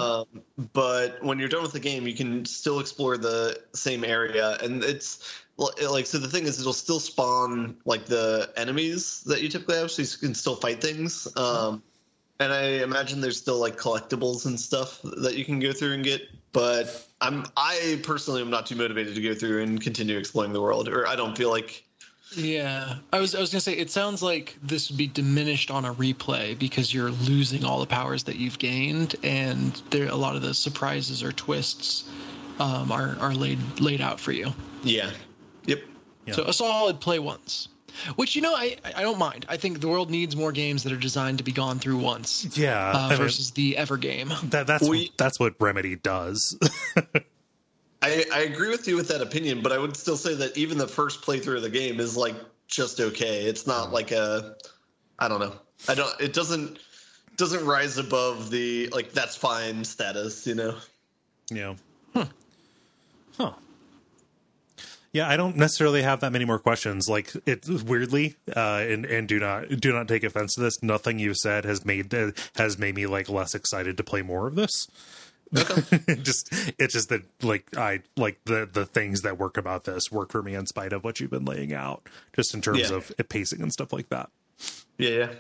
But when you're done with the game, you can still explore the same area, and it's like, so the thing is, it'll still spawn like the enemies that you typically have, so you can still fight things. And I imagine there's still like collectibles and stuff that you can go through and get. But I personally am not too motivated to go through and continue exploring the world, or I don't feel like. Yeah, I was gonna say, it sounds like this would be diminished on a replay because you're losing all the powers that you've gained, and a lot of the surprises or twists are laid out for you. Yeah. Yep. Yeah. So a solid play once, which I don't mind. I think the world needs more games that are designed to be gone through once. Yeah. Versus the ever game. That's what Remedy does. I agree with you with that opinion, but I would still say that even the first playthrough of the game is like just okay. It's not like I don't know. It doesn't rise above the like that's fine status, Yeah. Huh. Yeah, I don't necessarily have that many more questions. Like, it weirdly, and do not take offense to this. Nothing you said has made me like less excited to play more of this. Okay. it's just that like I like the things that work about this work for me in spite of what you've been laying out, just in terms of pacing and stuff like that. Yeah.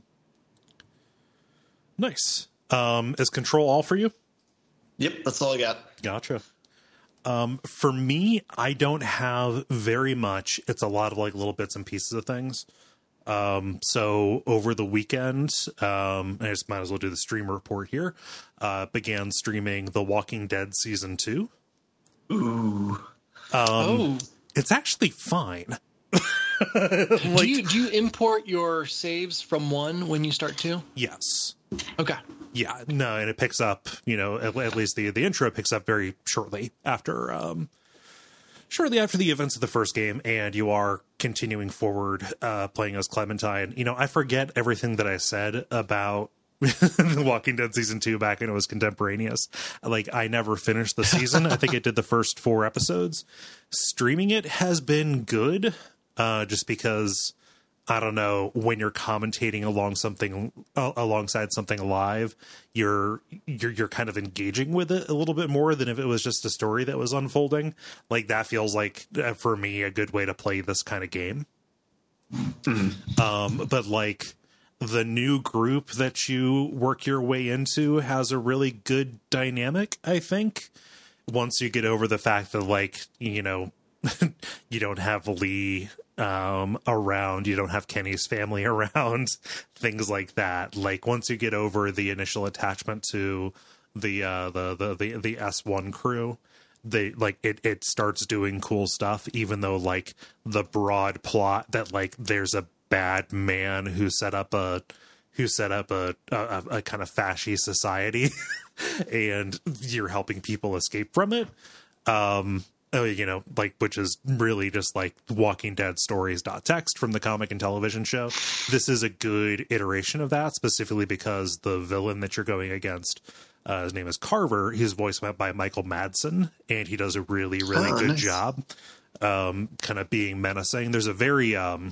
Nice. Is Control all for you? Yep, that's all I got. Gotcha. For me, I don't have very much. It's a lot of like little bits and pieces of things. So over the weekend, I just might as well do the stream report here, began streaming The Walking Dead Season 2. Ooh. It's actually fine. Do you import your saves from 1 when you start 2? Yes. Okay. Yeah, no, and it picks up, at least the intro picks up very shortly after the events of the first game, and you are continuing forward, playing as Clementine. I forget everything that I said about The Walking Dead Season 2 back when it was contemporaneous. Like, I never finished the season. I think I did the first 4 episodes. Streaming it has been good, just because I don't know, when you're commentating alongside something live, you're kind of engaging with it a little bit more than if it was just a story that was unfolding. Like, that feels like, for me, a good way to play this kind of game. But like, the new group that you work your way into has a really good dynamic, I think. Once you get over the fact that, like, you know, you don't have Lee around, you don't have Kenny's family around, things like that. Like, once you get over the initial attachment to the S1 crew, they like it starts doing cool stuff, even though, like, the broad plot that, like, there's a bad man who set up a kind of fascist society and you're helping people escape from it. You know, like, which is really just like Walking Dead stories.txt from the comic and television show. This is a good iteration of that, specifically because the villain that you're going against, his name is Carver. He's voiced by Michael Madsen, and he does a really good job kind of being menacing. There's a very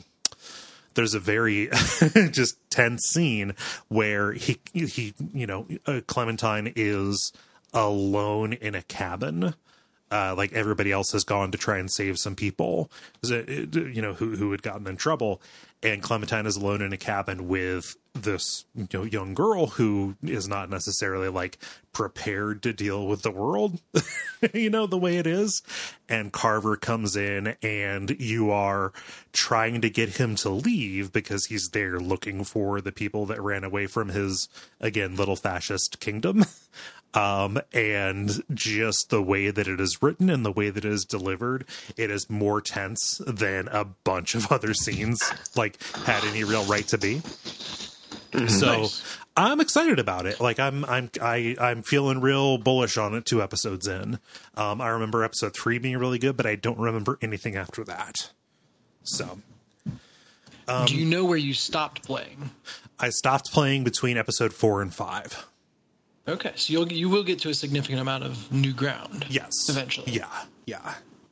just tense scene where he you know, Clementine is alone in a cabin. Like, everybody else has gone to try and save some people, you know, who had gotten in trouble. And Clementine is alone in a cabin with this, you know, young girl who is not necessarily, like, prepared to deal with the world, you know, the way it is. And Carver comes in, and you are trying to get him to leave because he's there looking for the people that ran away from his, again, little fascist kingdom. And just the way that it is written and the way that it is delivered, it is more tense than a bunch of other scenes, like, had any real right to be. So nice. I'm excited about it. Like, I'm feeling real bullish on it 2 episodes in. I remember episode 3 being really good, but I don't remember anything after that. So, do you know where you stopped playing? I stopped playing between episode 4 and 5. Okay, so you will get to a significant amount of new ground. Yes, eventually. Yeah.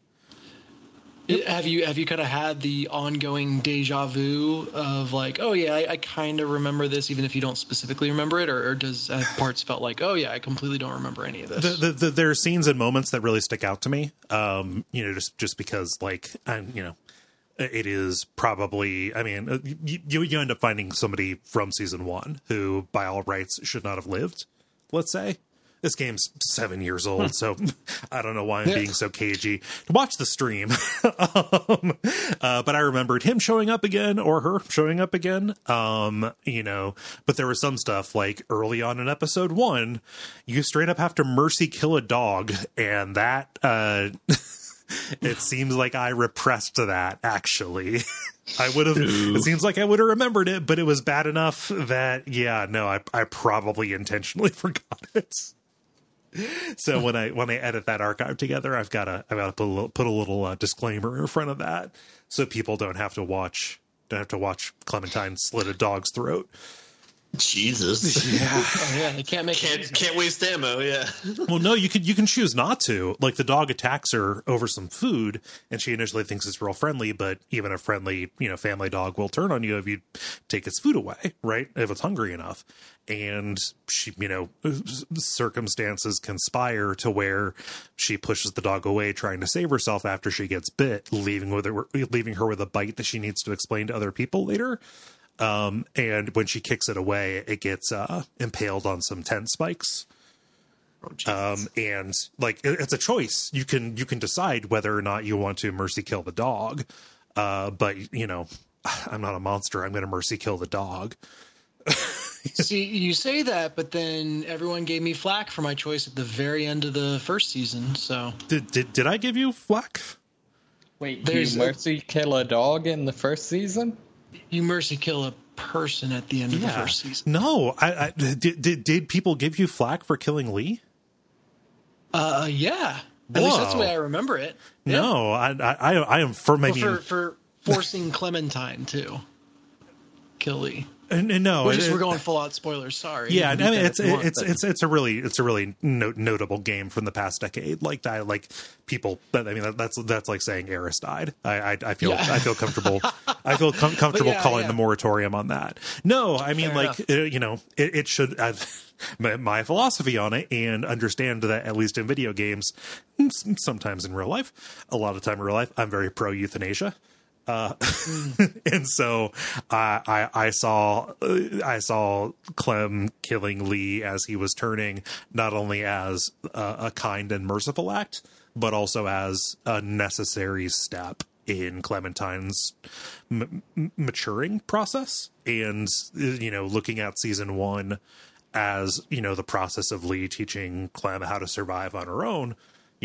Have you kind of had the ongoing deja vu of, like, oh yeah, I kind of remember this, even if you don't specifically remember it, or does parts felt like, oh yeah, I completely don't remember any of this? There are scenes and moments that really stick out to me. You know, just because, like, you know, it is probably, I mean, you end up finding somebody from season 1 who, by all rights, should not have lived. Let's say this game's 7 years old, so I don't know why I'm being so cagey. Watch the stream. But I remembered him showing up again, or her showing up again. You know, but there was some stuff like early on in episode 1, you straight up have to mercy kill a dog, and that it seems like I repressed that, actually. I would have, it seems like I would have remembered it, but it was bad enough that, yeah, no, I probably intentionally forgot it. So when I edit that archive together, I've got to put a little disclaimer in front of that, so people don't have to watch Clementine slit a dog's throat. Jesus. Yeah. Oh, yeah, they can't waste ammo. Yeah. Well, no, you can choose not to. Like, the dog attacks her over some food, and she initially thinks it's real friendly, but even a friendly, you know, family dog will turn on you if you take its food away, right? If it's hungry enough. And she, you know, circumstances conspire to where she pushes the dog away, trying to save herself after she gets bit, leaving her with a bite that she needs to explain to other people later. And when she kicks it away, it gets impaled on some tent spikes. And, like, it's a choice. You can decide whether or not you want to mercy kill the dog. But, you know, I'm not a monster. I'm going to mercy kill the dog. See, you say that, but then everyone gave me flack for my choice at the very end of the first season. So did I give you flack? Wait, did you mercy kill a dog in the first season? You mercy kill a person at the end of the first season. No, did people give you flack for killing Lee? Yeah. At least that's the way I remember it. Yeah. No, I am for maybe for forcing Clementine to kill Lee. And no, we're going full out spoilers. Sorry. Yeah, I mean it's a really notable game from the past decade. Like that, like people. I mean that's like saying Eris died. I feel comfortable. I feel comfortable calling the moratorium on that. No, I mean it should. My philosophy on it, and understand that at least in video games, sometimes in real life, a lot of time in real life, I'm very pro euthanasia. And so I saw Clem killing Lee as he was turning, not only as a kind and merciful act, but also as a necessary step in Clementine's maturing process. And looking at season 1 as the process of Lee teaching Clem how to survive on her own,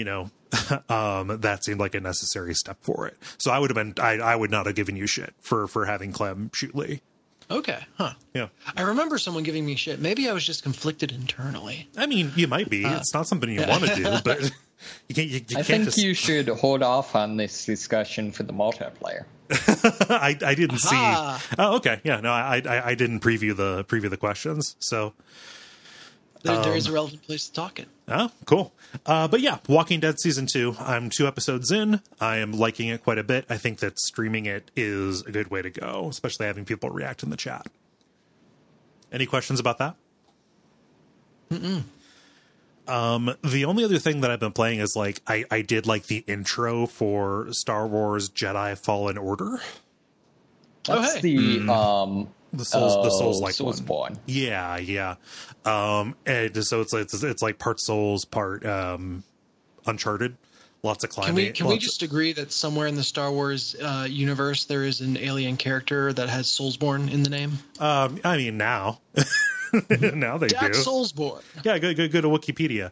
that seemed like a necessary step for it. So I would not have given you shit for having Clem shoot Lee. Okay. Huh. Yeah. I remember someone giving me shit. Maybe I was just conflicted internally. I mean, you might be. It's not something you want to do, but I think you should hold off on this discussion for the multiplayer. I didn't see. Oh, okay. Yeah. No, I didn't preview the questions. So. There is a relevant place to talk it. Oh, cool. But yeah, Walking Dead Season 2. I'm 2 episodes in. I am liking it quite a bit. I think that streaming it is a good way to go, especially having people react in the chat. Any questions about that? Mm-mm. The only other thing that I've been playing is like I did like the intro for Star Wars Jedi Fallen Order. That's the Souls like Soulsborne one. Yeah. And so it's like part Souls, part Uncharted. Lots of climbing. Can we just agree that somewhere in the Star Wars universe there is an alien character that has Soulsborne in the name? I mean now. Now they Jack do. Soulsborne. Yeah, go to Wikipedia.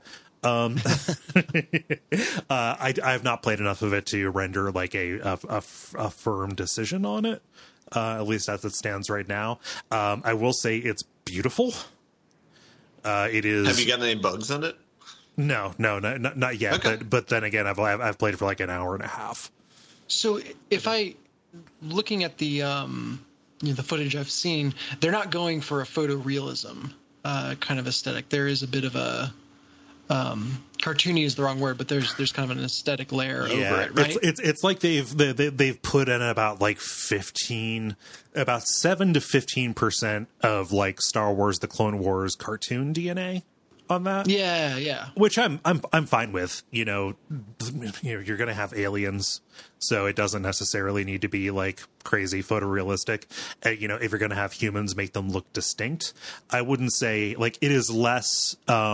I have not played enough of it to render like a firm decision on it. At least as it stands right now. I will say it's beautiful. It is. Have you got any bugs on it? No, not yet. Okay. But then again, I've played it for like an hour and a half. So looking at the the footage I've seen, they're not going for a photorealism kind of aesthetic. There is a bit of a cartoony is the wrong word, but there's kind of an aesthetic layer over it, right? It's like they've put in about 7 to 15% of like Star Wars: The Clone Wars cartoon DNA on that. Yeah. Which I'm fine with. You're going to have aliens, so it doesn't necessarily need to be like crazy photorealistic. If you're going to have humans, make them look distinct. I wouldn't say like it is less.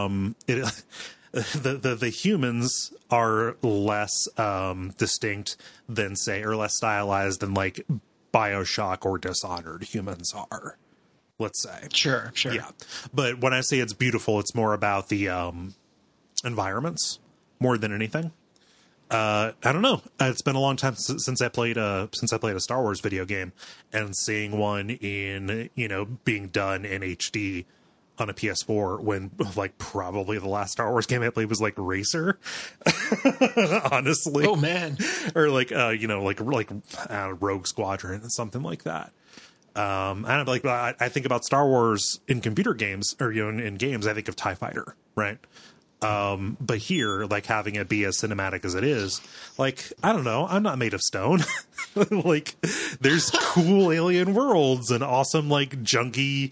The humans are less distinct than or less stylized than like BioShock or Dishonored humans are. Let's say. Sure. Yeah. But when I say it's beautiful, it's more about the environments more than anything. I don't know. It's been a long time since I played a Star Wars video game, and seeing one in, being done in HD on a PS4 when like probably the last Star Wars game I played was like Racer. Honestly. Oh man. Or like Rogue Squadron and something like that. And I'm like, I think about Star Wars in computer games or in games, I think of TIE Fighter, right? But here, like having it be as cinematic as it is, like, I don't know, I'm not made of stone. Like there's cool alien worlds and awesome like junky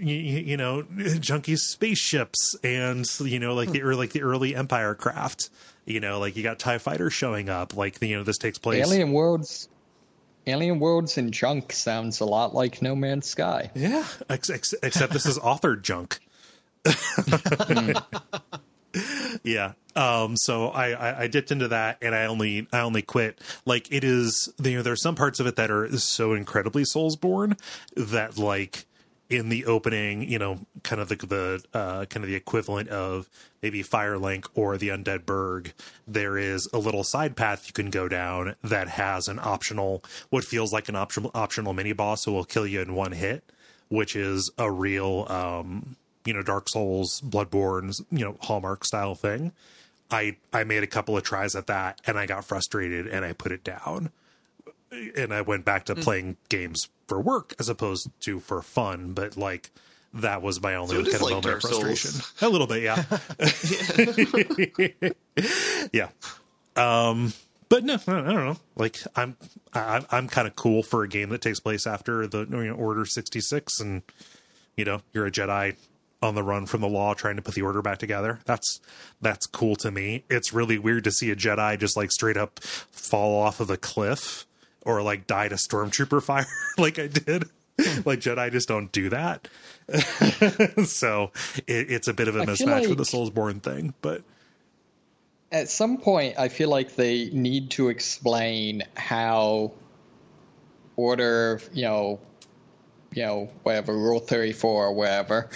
spaceships and like the early Empire craft. Like you got TIE Fighter showing up. Like this takes place. Alien worlds and junk sounds a lot like No Man's Sky. Yeah, except this is authored junk. Yeah. So I dipped into that, and I only quit. Like it is, there's some parts of it that are so incredibly Soulsborne that like in the opening, kind of the equivalent of maybe Firelink or the Undead Burg, there is a little side path you can go down that has an optional, what feels like an optional mini boss who will kill you in one hit, which is a real, Dark Souls, Bloodborne, Hallmark style thing. I made a couple of tries at that and I got frustrated and I put it down. and I went back to playing games for work as opposed to for fun. But like that was my only kind of moment of frustration. A little bit, yeah. Yeah. But no, I don't know. Like I'm kind of cool for a game that takes place after the Order 66, and you're a Jedi on the run from the law trying to put the Order back together. That's cool to me. It's really weird to see a Jedi just like straight up fall off of a cliff or like die to stormtrooper fire like I did. Like Jedi just don't do that. So it's a bit of a mismatch with the Soulsborne thing, but at some point, I feel like they need to explain how Order, whatever, Rule 34 or whatever,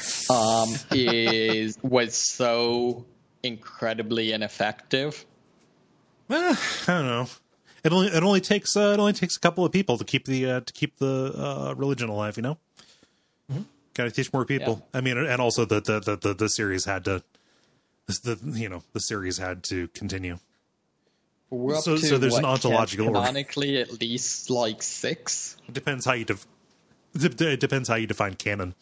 was so incredibly ineffective. I don't know. It only takes a couple of people to keep the religion alive. Mm-hmm. Got to teach more people. Yeah. I mean, and also the series had to. The series had to continue. So there's an ontological order. Canonically, at least like 6. It depends how you define canon.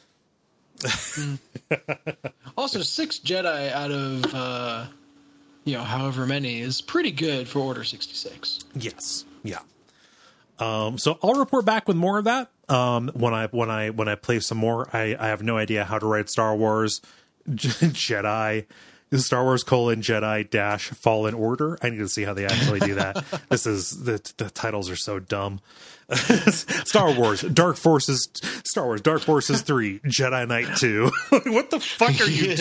Also, 6 Jedi out of however many is pretty good for Order 66. Yes, yeah. So I'll report back with more of that when I play some more. I have no idea how to write Star Wars Jedi. Star Wars : Jedi - Fallen Order. I need to see how they actually do that. This is the titles are so dumb. Star Wars Dark Forces 3 Jedi Knight 2. What the fuck are you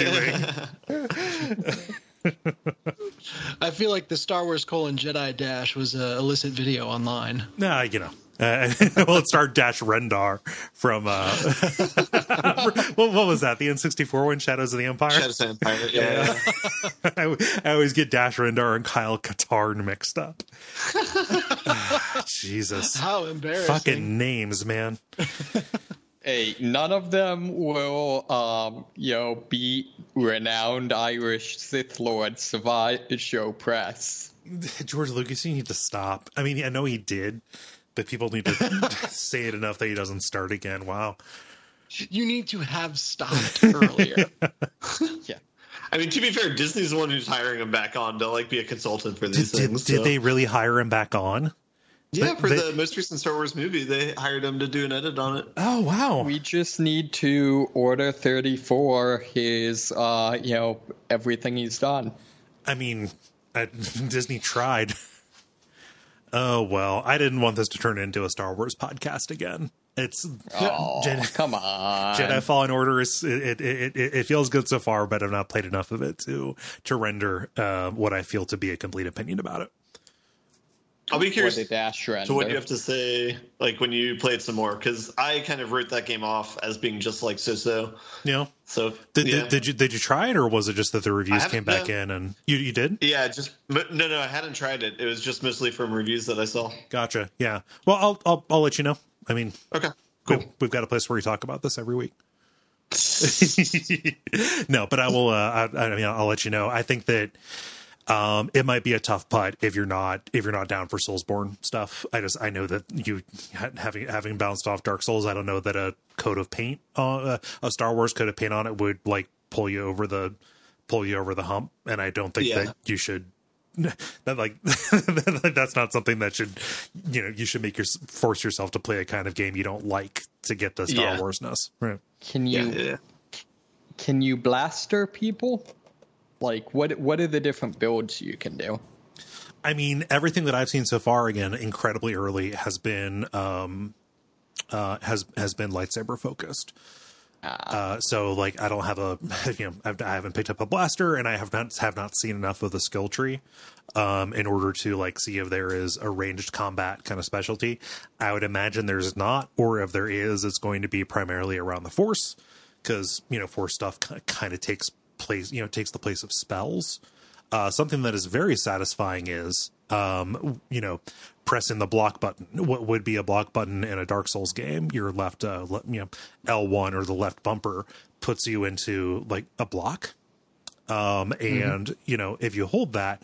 doing? I feel like the Star Wars : Jedi - was an illicit video online. Nah, well, it starred Dash Rendar from what was that? The N64 one, Shadows of the Empire. Shadows of the Empire, yeah. I always get Dash Rendar and Kyle Katarn mixed up. Jesus, how embarrassing! Fucking names, man. Hey, none of them will, beat renowned Irish Sith Lord Savage Show Press. George Lucas, you need to stop. I mean, I know he did, but people need to say it enough that he doesn't start again. Wow. You need to have stopped earlier. Yeah. I mean, to be fair, Disney's the one who's hiring him back on to be a consultant for these things. Did they really hire him back on? Yeah, for the most recent Star Wars movie, they hired him to do an edit on it. Oh, wow. We just need to Order 34 his, everything he's done. I mean, Disney tried. Oh, well, I didn't want this to turn into a Star Wars podcast again. It's come on. Jedi Fallen Order is it feels good so far, but I've not played enough of it to render what I feel to be a complete opinion about it. I'll be curious to what you have to say, when you play it some more, because I kind of wrote that game off as being just so-so. Yeah. So did you try it, or was it just that the reviews came back in and you did? Yeah, no, I hadn't tried it. It was just mostly from reviews that I saw. Gotcha. Yeah. Well, I'll let you know. I mean, okay, cool. We've got a place where we talk about this every week. No, but I will. I'll let you know. I think that. It might be a tough putt if you're not down for Soulsborne stuff. I know that you having bounced off Dark Souls, I don't know that a coat of paint a Star Wars coat of paint on it would pull you over the hump, and I don't think that you should. That's not something that should you should force yourself to play a kind of game you don't like to get the Star Warsness. Right? Can you blaster people? What are the different builds you can do? I mean, everything that I've seen so far, again, incredibly early, has been lightsaber focused. So I don't have I haven't picked up a blaster, and I have not seen enough of the skill tree in order to see if there is a ranged combat kind of specialty. I would imagine there's not, or if there is, it's going to be primarily around the Force, because Force stuff kind of takes the place of spells. Something that is very satisfying is pressing the block button. What would be a block button in a Dark Souls game, your left L1 or the left bumper puts you into a block, and if you hold that,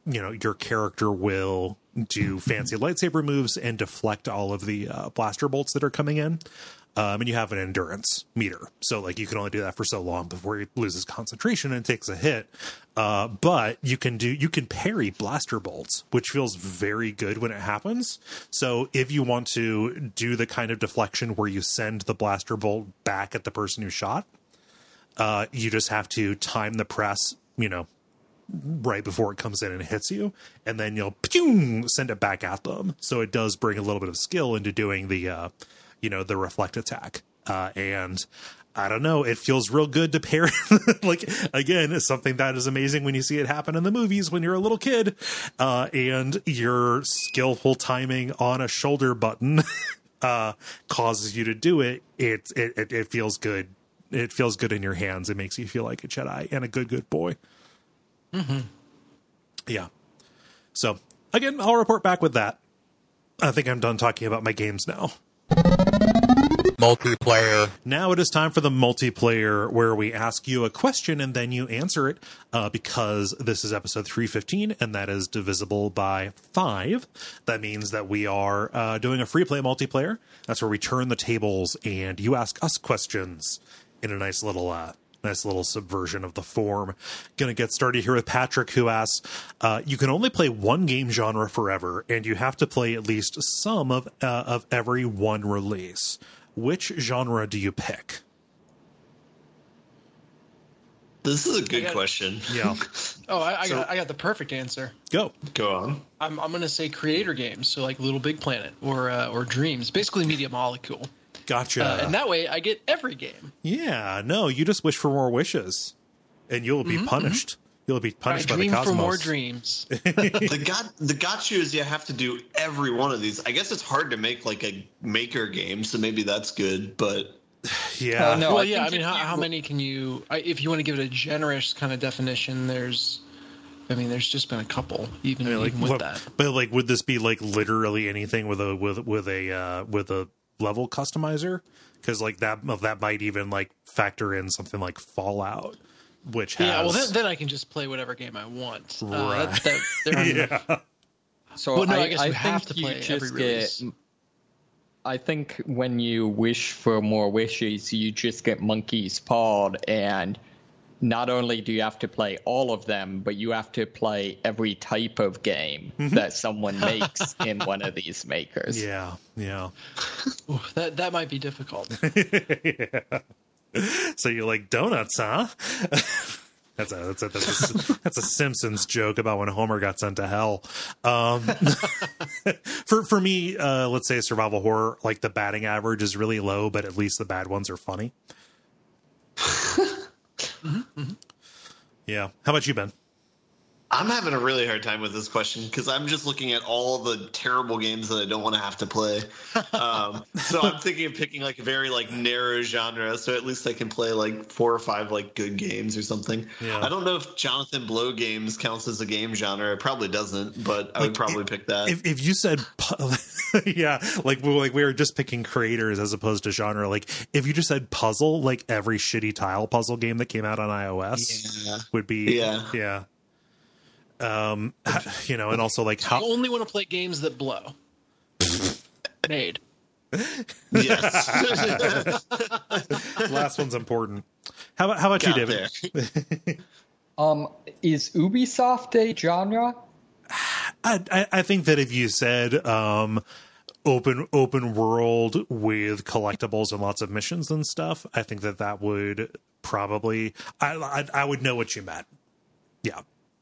your character will do fancy lightsaber moves and deflect all of the blaster bolts that are coming in. And you have an endurance meter. So like you can only do that for so long before he loses concentration and takes a hit. But you can parry blaster bolts, which feels very good when it happens. So if you want to do the kind of deflection where you send the blaster bolt back at the person who shot, you just have to time the press, right before it comes in and hits you, and then you'll send it back at them. So it does bring a little bit of skill into doing the the reflect attack. And I don't know, it feels real good to pair. Like, again, it's something that is amazing when you see it happen in the movies when you're a little kid, and your skillful timing on a shoulder button causes you to do it. It feels good. It feels good in your hands. It makes you feel like a Jedi and a good boy. Mm-hmm. Yeah. So again, I'll report back with that. I think I'm done talking about my games now. Multiplayer. Now it is time for the multiplayer, where we ask you a question and then you answer it, because this is episode 315 and that is divisible by 5. That means that we are doing a free play multiplayer. That's where we turn the tables and you ask us questions in a nice little subversion of the form. Gonna get started here with Patrick, who asks, you can only play one game genre forever, and you have to play at least some of every one release. Which genre do you pick? This is a good question. Yeah. Oh, I got the perfect answer. Go on. I'm gonna say creator games, so like Little Big Planet or Dreams, basically Media Molecule. Gotcha. And that way I get every game. Yeah, no, you just wish for more wishes, and you'll be punished. Mm-hmm. You'll be punished by the cosmos. Dream for more dreams. The gotcha is you have to do every one of these. I guess it's hard to make like a maker game, so maybe that's good, but... Yeah. No, well, yeah, I mean, how many can you... if you want to give it a generous kind of definition, there's just been a couple, even with that. But like, would this be like literally anything with a level customizer? Because like that might even like factor in something like Fallout, which has then I can just play whatever game I want. Right. Yeah. So well, no, I guess you have to play every release. I think when you wish for more wishes, you just get Monkey's Paw, and not only do you have to play all of them, but you have to play every type of game that someone makes in one of these makers. Yeah. Ooh, that might be difficult. Yeah. So you like donuts, huh? That's a Simpsons joke about when Homer got sent to hell. For me, let's say survival horror, like the batting average is really low, but at least the bad ones are funny. Yeah. How about you, Ben? I'm having a really hard time with this question because I'm just looking at all the terrible games that I don't want to have to play. So I'm thinking of picking like a very like narrow genre, so at least I can play like 4 or 5 like good games or something. Yeah. I don't know if Jonathan Blow games counts as a game genre. It probably doesn't, but I would probably pick that. If you said, yeah, like we were just picking creators as opposed to genre. Like if you just said puzzle, like every shitty tile puzzle game that came out on iOS would be, yeah. And also like how you only want to play games that blow. Made. Yes. Last one's important. How about you, David? Is Ubisoft a genre? I think that if you said open world with collectibles and lots of missions and stuff, I think that would probably I would know what you meant. Yeah.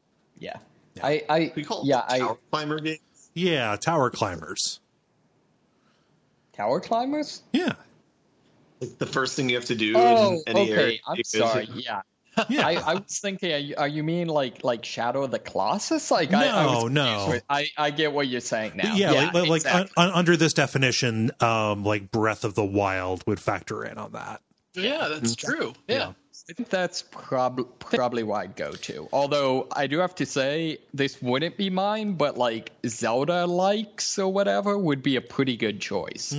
We call it tower climber games. Yeah, tower climbers. Tower climbers? Yeah. Like the first thing you have to do in any area. I'm sorry. Yeah. I was thinking, are you mean like Shadow of the Colossus? Like no. I get what you're saying now. Yeah, exactly. Under this definition, like Breath of the Wild would factor in on that. Yeah, that's true. Yeah. I think that's probably where I'd go to. Although I do have to say, this wouldn't be mine, but like Zelda likes or whatever would be a pretty good choice.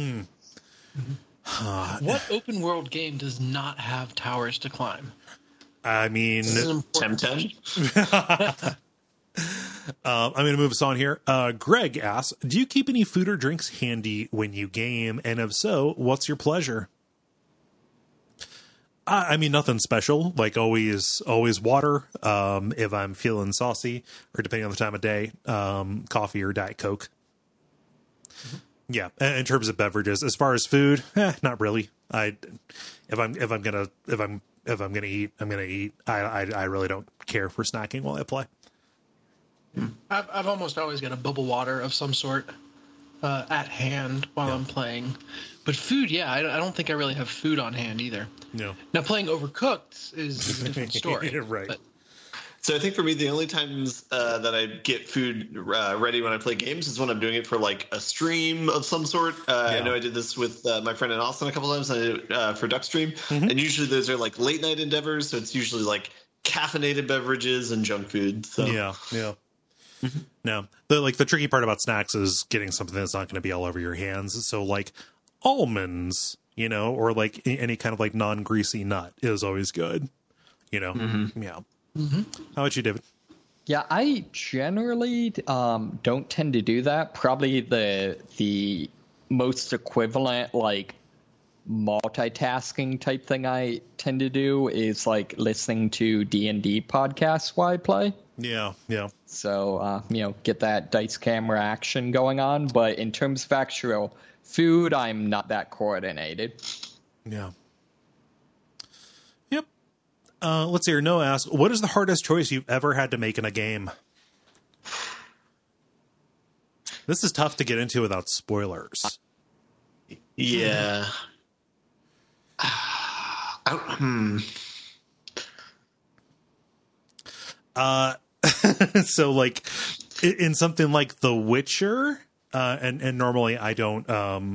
What open world game does not have towers to climb? I mean, Temtem. I'm going to move us on here. Greg asks, do you keep any food or drinks handy when you game? And if so, what's your pleasure? I mean, nothing special, like always water. If I'm feeling saucy, or depending on the time of day, coffee or Diet Coke. Mm-hmm. Yeah. In terms of beverages, as far as food, not really. If I'm gonna eat, I'm gonna eat. I really don't care for snacking while I play. I've almost always got a bubble water of some sort at hand while I'm playing. But food, I don't think I really have food on hand either. No. Now, playing Overcooked is a different story. Right. But So I think for me, the only times that I get food ready when I play games is when I'm doing it for like a stream of some sort. I know I did this with my friend in Austin a couple times. I did it for Duckstream. Mm-hmm. And usually those are like late night endeavors. So it's usually like caffeinated beverages and junk food. So. Yeah. Mm-hmm. No, the tricky part about snacks is getting something that's not going to be all over your hands. So like almonds, or like any kind of like non-greasy nut is always good, Mm-hmm. Yeah. Mm-hmm. How about you, David? Yeah, I generally don't tend to do that. Probably the most equivalent like multitasking type thing I tend to do is like listening to D&D podcasts while I play. Yeah. So, get that dice camera action going on. But in terms of actual food, I'm not that coordinated. Yeah. Yep. Let's see here. Noah asks, what is the hardest choice you've ever had to make in a game? This is tough to get into without spoilers. Yeah. So like in something like The Witcher, and normally I don't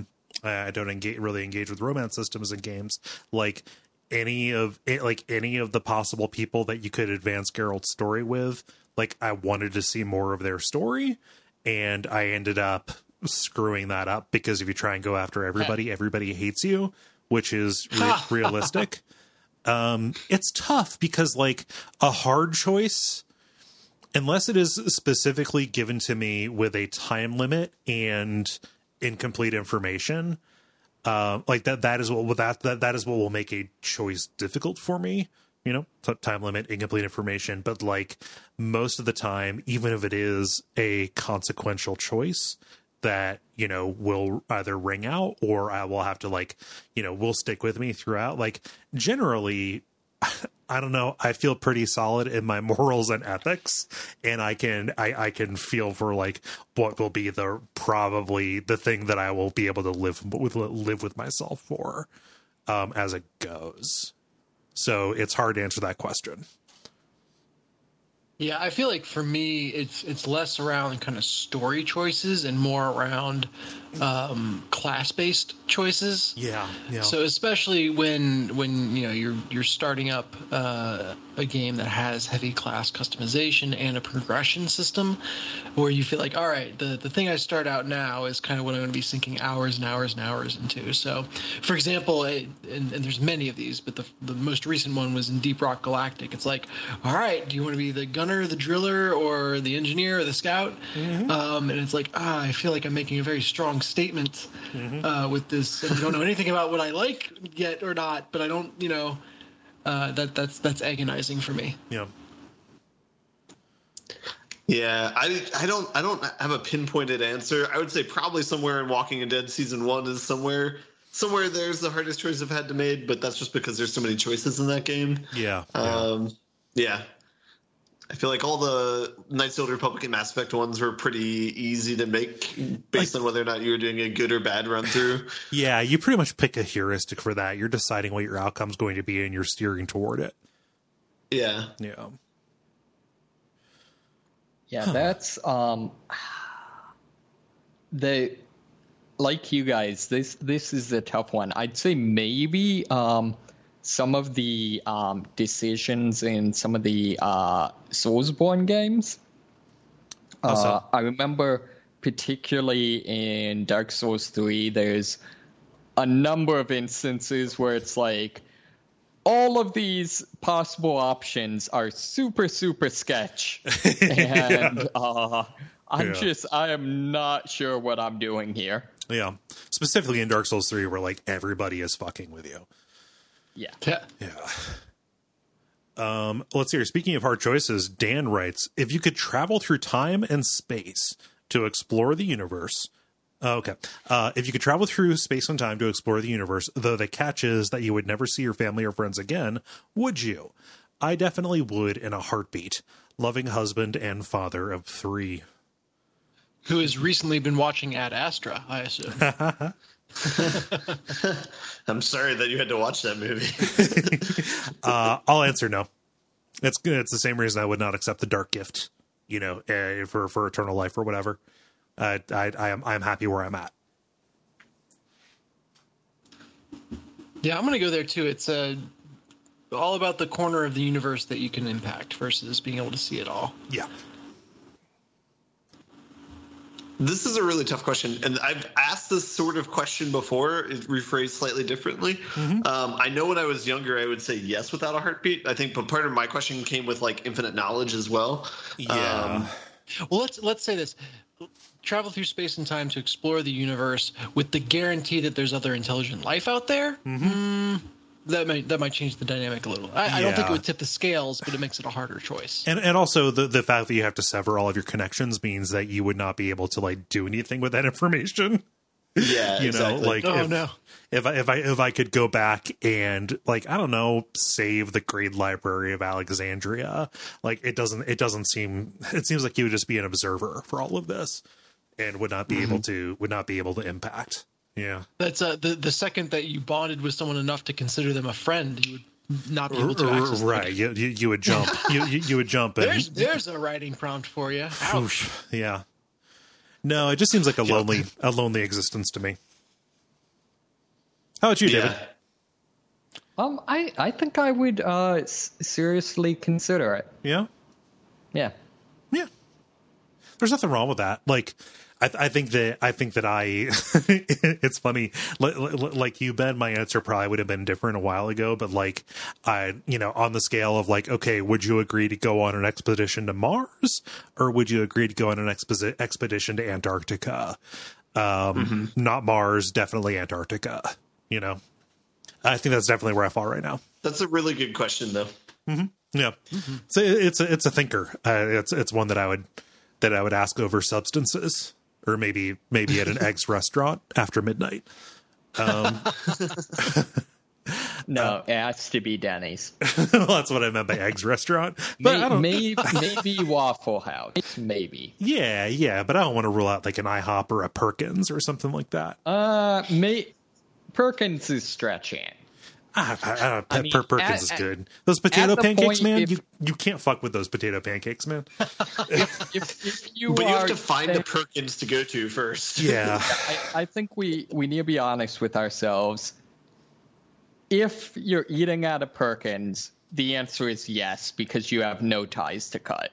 really engage with romance systems in games. Like any of the possible people that you could advance Geralt's story with, like I wanted to see more of their story, and I ended up screwing that up because if you try and go after everybody hates you, which is realistic. It's tough because like a hard choice, unless it is specifically given to me with a time limit and incomplete information, like that is what will make a choice difficult for me. Time limit, incomplete information. But like most of the time, even if it is a consequential choice that will either ring out or I will have to will stick with me throughout. Like generally, I don't know. I feel pretty solid in my morals and ethics, and I can feel for like what will be probably the thing that I will be able to live with myself for, as it goes. So it's hard to answer that question. Yeah, I feel like for me, it's less around kind of story choices and more around class-based choices. Yeah. So especially when you're starting up a game that has heavy class customization and a progression system, where you feel like, all right, the thing I start out now is kind of what I'm going to be sinking hours and hours and hours into. So, for example, and there's many of these, but the most recent one was in Deep Rock Galactic. It's like, all right, do you want to be the gunner, the driller, or the engineer, or the scout? Mm-hmm. And it's like, I feel like I'm making a very strong statement with this, and I don't know anything about what I like yet or not, but I don't, that's agonizing for me. Yeah. Yeah, I don't have a pinpointed answer. I would say probably somewhere in Walking Dead season 1 is somewhere there's the hardest choice I've had to make, but that's just because there's so many choices in that game. Yeah. Yeah. I feel like all the Knights of the Old Republic and Mass Effect ones were pretty easy to make based on whether or not you were doing a good or bad run through. Yeah, you pretty much pick a heuristic for that. You're deciding what your outcome's going to be and you're steering toward it. Yeah. Yeah. Yeah, that's like you guys, this is a tough one. I'd say maybe some of the decisions in some of the Soulsborne games. I remember particularly in Dark Souls 3, there's a number of instances where it's like, all of these possible options are super, super sketch. And I am not sure what I'm doing here. Yeah. Specifically in Dark Souls 3, where like everybody is fucking with you. Yeah. Let's see here. Speaking of hard choices, Dan writes, if you could travel through time and space to explore the universe. If you could travel through space and time to explore the universe, though the catch is that you would never see your family or friends again, would you? I definitely would in a heartbeat. Loving husband and father of 3. Who has recently been watching Ad Astra, I assume. I'm sorry that you had to watch that movie. I'll answer no. It's the same reason I would not accept the dark gift, for eternal life or whatever. I'm happy where I'm at. Yeah, I'm going to go there too. It's all about the corner of the universe that you can impact versus being able to see it all. Yeah. This is a really tough question, and I've asked this sort of question before, rephrased slightly differently. Mm-hmm. I know when I was younger, I would say yes without a heartbeat. I think, but part of my question came with like infinite knowledge as well. Yeah. Well, let's say this: travel through space and time to explore the universe with the guarantee that there's other intelligent life out there. Mm-hmm. That might change the dynamic a little. I don't think it would tip the scales, but it makes it a harder choice. And also the fact that you have to sever all of your connections means that you would not be able to like do anything with that information. Yeah, exactly. If I could go back and like, I don't know, save the Great Library of Alexandria, like it seems like you would just be an observer for all of this and would not be able to impact. Yeah, that's the second that you bonded with someone enough to consider them a friend, you would not be able to access them. Right. You would jump. you would jump. And, there's a writing prompt for you. Ouch. Yeah. No, it just seems like a lonely existence to me. How about you, David? I think I would seriously consider it. Yeah. Yeah. Yeah. There's nothing wrong with that. Like, I think that it's funny. Like you, Ben, my answer probably would have been different a while ago, but like, on the scale of like, okay, would you agree to go on an expedition to Mars or would you agree to go on an expedition to Antarctica? Not Mars, definitely Antarctica, I think that's definitely where I fall right now. That's a really good question though. Mm-hmm. Yeah. Mm-hmm. So it's a thinker. It's one that I would ask over substances. Or maybe at an eggs restaurant after midnight. No, it has to be Denny's. Well, that's what I meant by eggs restaurant. But maybe Waffle House. Maybe. Yeah, but I don't want to rule out like an IHOP or a Perkins or something like that. Perkins is stretching. Perkins is good. Those potato pancakes, man. You can't fuck with those potato pancakes, man. If you have to find a Perkins to go to first. Yeah. I think we need to be honest with ourselves. If you're eating at a Perkins, the answer is yes, because you have no ties to cut.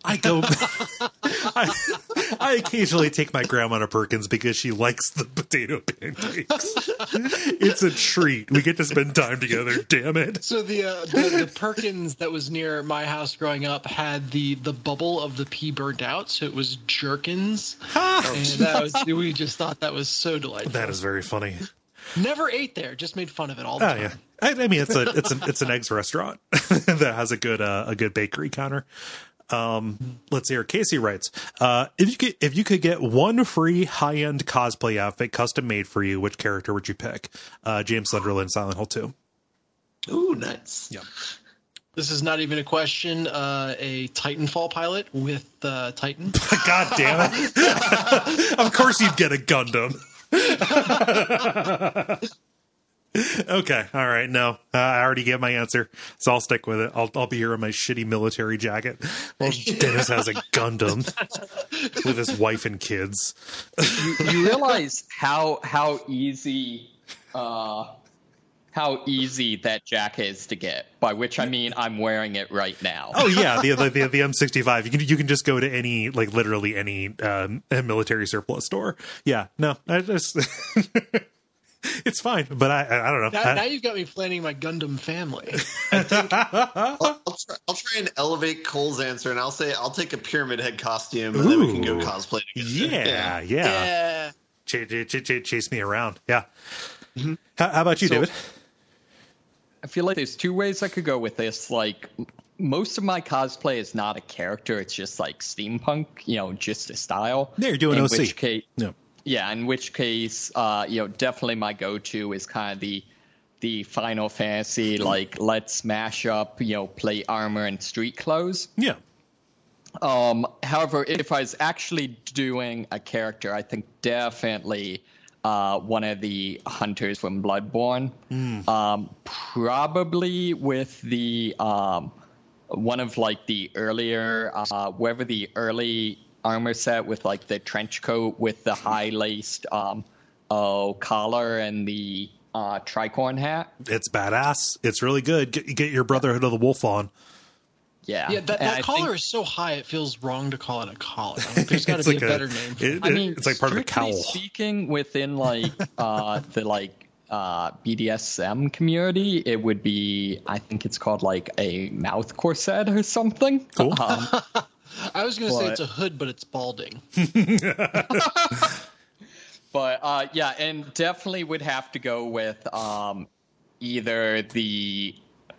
I occasionally take my grandma to Perkins because she likes the potato pancakes. It's a treat. We get to spend time together, damn it. So the Perkins that was near my house growing up had the bubble of the pea burnt out, so it was Jerkins. And we just thought that was so delightful. That is very funny. Never ate there, just made fun of it all the time. Yeah. I mean, it's an eggs restaurant that has a good bakery counter. Let's see here. Casey writes, if you could get one free high-end cosplay outfit custom made for you, which character would you pick? James Sunderland, Silent Hill 2. Ooh, nice. Yeah. This is not even a question. A Titanfall pilot with Titan. God damn it. Of course you'd get a Gundam. Okay, all right. No, I already gave my answer, so I'll stick with it. I'll be here in my shitty military jacket. Well, Dennis has a Gundam with his wife and kids. You realize how easy that jacket is to get. By which I mean I'm wearing it right now. Oh yeah, the M65. You can just go to any literally any military surplus store. Yeah, no, I just. It's fine, but I don't know. Now you've got me planning my Gundam family. I'll try and elevate Cole's answer, and I'll say I'll take a Pyramid Head costume, and then we can go cosplay together. Yeah. Chase me around. Yeah. Mm-hmm. How about you, David? I feel like there's two ways I could go with this. Like, most of my cosplay is not a character; it's just like steampunk, just a style. Yeah, you're doing OC. Which case, yeah, in which case, definitely my go-to is kind of the Final Fantasy, like, let's smash up, plate armor and street clothes. Yeah. However, if I was actually doing a character, I think definitely one of the hunters from Bloodborne. Probably with the one of like the earlier, whether the early armor set with like the trench coat with the high laced collar and the tricorn hat. It's badass. It's really good. Get your Brotherhood of the Wolf on. Yeah, that collar is so high it feels wrong to call it a collar. There's got to be a better name for it. It's like part of a cowl. Speaking within like the BDSM community, it would be, I think it's called like a mouth corset or something. Cool. I was going to say it's a hood, but it's balding. But yeah, and definitely would have to go with either the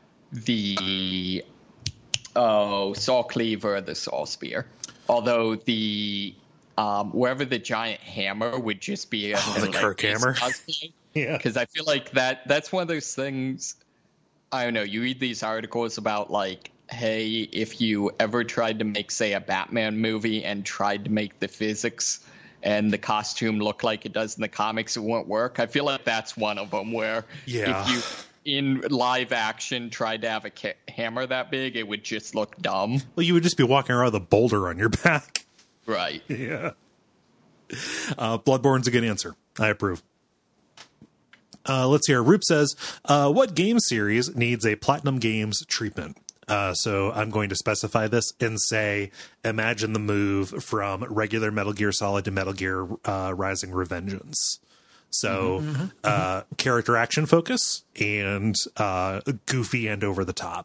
Saw Cleaver or the Saw Spear. Although the wherever the giant hammer would just be the Kirk hammer. Yeah, because I feel like that's one of those things. I don't know. You read these articles about like, hey, if you ever tried to make, say, a Batman movie and tried to make the physics and the costume look like it does in the comics, it won't work. I feel like that's one of them where if you in live action tried to have a hammer that big, it would just look dumb. Well, you would just be walking around with a boulder on your back. Right. Yeah. Bloodborne's a good answer. I approve. Let's hear. Roop says, what game series needs a Platinum Games treatment? So I'm going to specify this and say, imagine the move from regular Metal Gear Solid to Metal Gear Rising: Revengeance. So character action focus and goofy and over the top.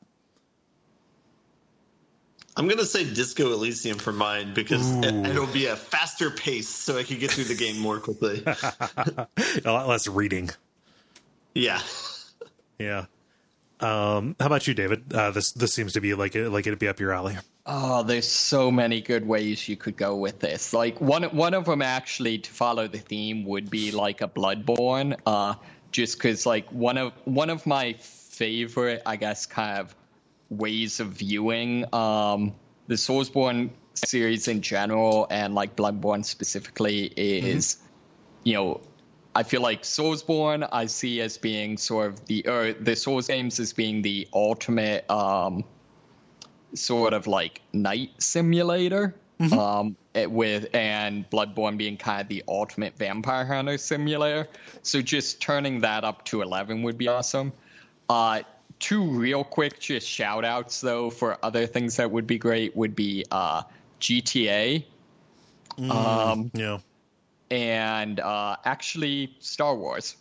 I'm going to say Disco Elysium for mine because it'll be a faster pace so I can get through the game more quickly. A lot less reading. Yeah. Yeah. How about you, David? This seems to be like it'd be up your alley. Oh, there's so many good ways you could go with this. Like one of them actually, to follow the theme, would be like a Bloodborne. Just because like one of my favorite, I guess, kind of ways of viewing the Soulsborne series in general and like Bloodborne specifically is, I feel like Soulsborne I see as being sort of the Souls games as being the ultimate sort of like night simulator, and Bloodborne being kind of the ultimate vampire hunter simulator. So just turning that up to 11 would be awesome. Two real quick just shout outs though for other things that would be great would be GTA. Yeah. And actually Star Wars.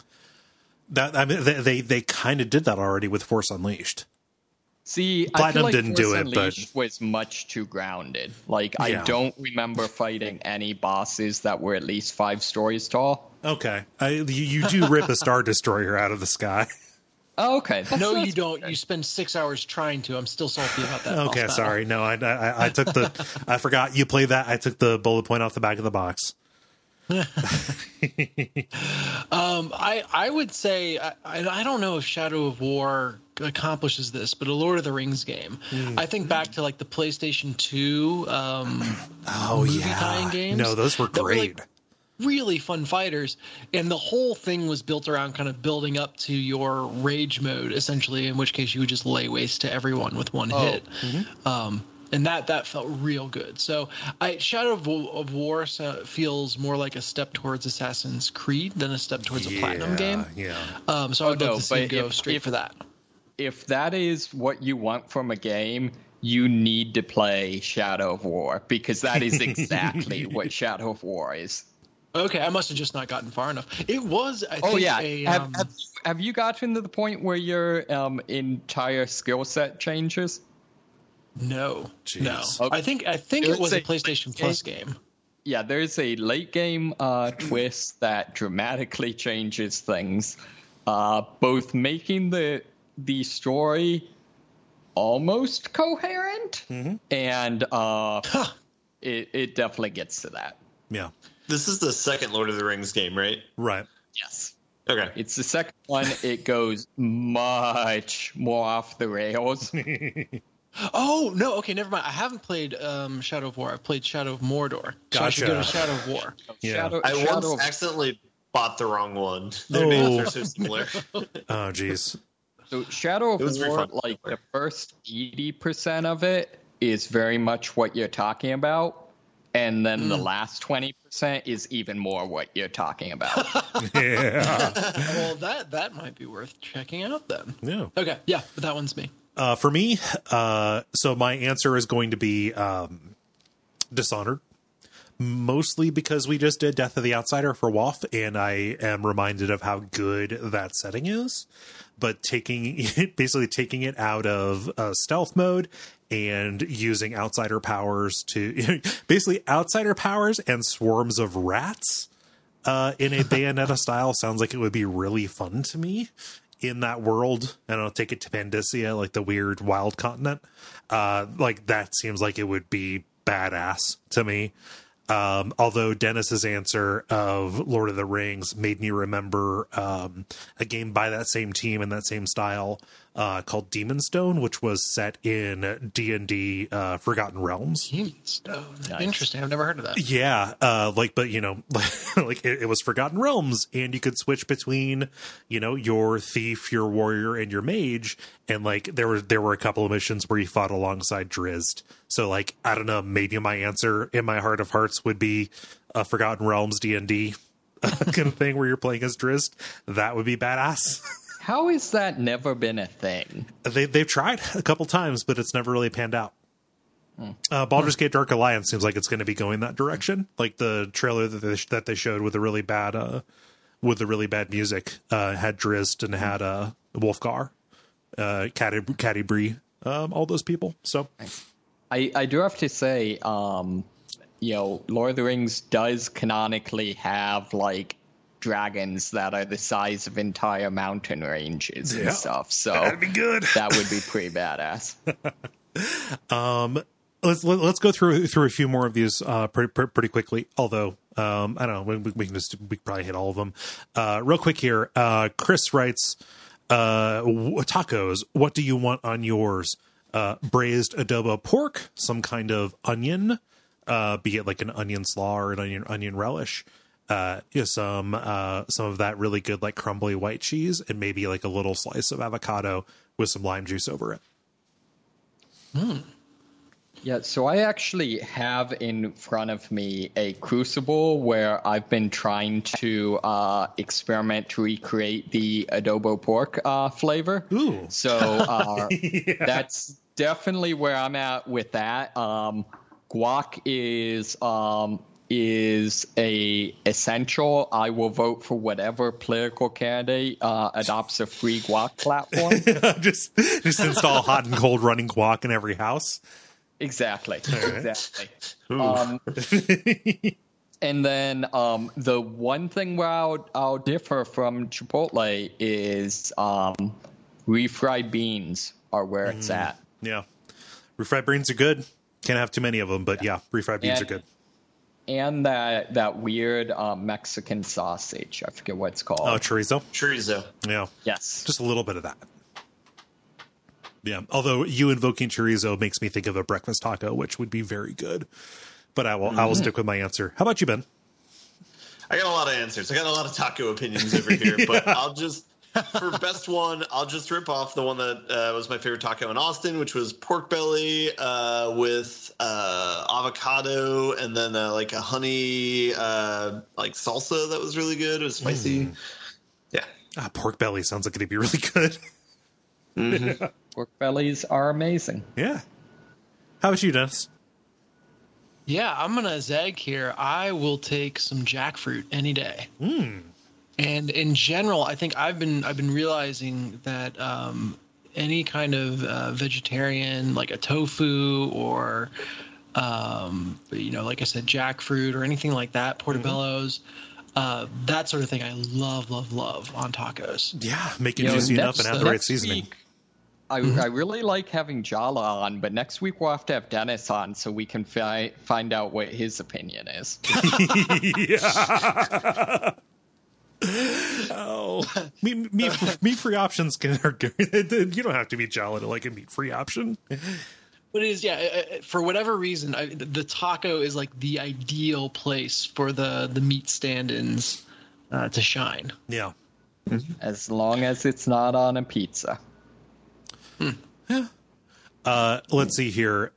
They kind of did that already with Force Unleashed. See, Platinum I feel like didn't Force do it, Unleashed but was much too grounded. Like I don't remember fighting any bosses that were at least 5 stories tall. Okay, you do rip a Star Destroyer out of the sky. Oh, okay. No, you don't. You spend 6 hours trying to. I'm still salty about that. Okay, sorry. No, I took I forgot you played that. I took the bullet point off the back of the box. I would say I don't know if Shadow of War accomplishes this, but a Lord of the Rings game. I think back to like the PlayStation 2 movie tie-in games. No, those were great. Really fun fighters, and the whole thing was built around kind of building up to your rage mode, essentially, in which case you would just lay waste to everyone with one hit. And that felt real good. So Shadow of War feels more like a step towards Assassin's Creed than a step towards a Platinum game. Yeah. So I would love to see go straight for that. If that is what you want from a game, you need to play Shadow of War, because that is exactly what Shadow of War is. Okay, I must have just not gotten far enough. It was, I think, have you gotten to the point where your entire skill set changes? No. Jeez. No. Okay. I think it was a PlayStation Plus game. Yeah, there's a late game twist that dramatically changes things, both making the story almost coherent, and it definitely gets to that. Yeah. This is the second Lord of the Rings game, right? Right. Yes. Okay. It's the second one. It goes much more off the rails. Oh, no. Okay, never mind. I haven't played Shadow of War. I've played Shadow of Mordor. So I should go to Shadow of War. Yeah. I once accidentally bought the wrong one. Their names are so similar. Oh, jeez. So Shadow of War, like the first 80% of it is very much what you're talking about. And then the last 20% is even more what you're talking about. Yeah. Well, that might be worth checking out then. Yeah. Okay, yeah, but that one's me. For me, so my answer is going to be Dishonored. Mostly because we just did Death of the Outsider for WoF, and I am reminded of how good that setting is. But taking it out of stealth mode and using outsider powers to basically outsider powers and swarms of rats in a Bayonetta style sounds like it would be really fun to me in that world. I don't know, take it to Pandacia, like the weird wild continent. Like that seems like it would be badass to me. Although Dennis's answer of Lord of the Rings made me remember a game by that same team and that same style called Demon's Stone, which was set in D&D Forgotten Realms. Demon's Stone. Nice. Interesting. I've never heard of that. Yeah, but you know, like it was Forgotten Realms, and you could switch between, you know, your thief, your warrior, and your mage, and like there were a couple of missions where you fought alongside Drizzt. So like I don't know, maybe my answer in my heart of hearts would be a Forgotten Realms D&D kind of thing where you're playing as Drizzt. That would be badass. How has that never been a thing? They've tried a couple times, but it's never really panned out. Baldur's Gate Dark Alliance seems like it's going to be going that direction. Like the trailer that they showed with the really bad music had Drizzt and had Wolfgar, Catti-brie, all those people. So I do have to say, you know, Lord of the Rings does canonically have like dragons that are the size of entire mountain ranges and stuff. So that'd be good. That would be pretty badass. Let's go through a few more of these pretty quickly. Although I don't know, we can probably hit all of them real quick here. Chris writes, tacos. What do you want on yours? Braised adobo pork, some kind of onion, be it like an onion slaw or an onion relish. Some of that really good like crumbly white cheese, and maybe like a little slice of avocado with some lime juice over it. Yeah, so I actually have in front of me a crucible where I've been trying to experiment to recreate the adobo pork flavor. Ooh. So Yeah. That's definitely where I'm at with that. Guac is a essential. I will vote for whatever political candidate adopts a free guac platform. just install hot and cold running guac in every house. Exactly. Right. Exactly. And then the one thing where I'll differ from Chipotle is refried beans are where it's at. Yeah. Refried beans are good. Can't have too many of them, but yeah, refried beans are good. And that weird Mexican sausage. I forget what it's called. Oh, chorizo? Chorizo. Yeah. Yes. Just a little bit of that. Yeah. Although you invoking chorizo makes me think of a breakfast taco, which would be very good. But I will stick with my answer. How about you, Ben? I got a lot of answers. I got a lot of taco opinions over here, but I'll just, for best one, I'll just rip off the one that was my favorite taco in Austin, which was pork belly with avocado and then like a honey like salsa that was really good. It was spicy. Yeah. Pork belly sounds like it'd be really good. Pork bellies are amazing. Yeah. How about you, Dennis? Yeah, I'm gonna zag here. I will take some jackfruit any day. And in general, I think I've been realizing that any kind of vegetarian, like a tofu or like I said, jackfruit or anything like that, portobellos, that sort of thing, I love on tacos. Yeah, make it juicy enough and have the right seasoning. I really like having Jala on, but next week we'll have to have Dennis on so we can find out what his opinion is. Yeah. Oh, meat-free options are good. You don't have to be Jala to like a meat-free option. But it is, for whatever reason, the taco is like the ideal place for the meat stand-ins to shine. Yeah. As long as it's not on a pizza. Yeah. Let's see here.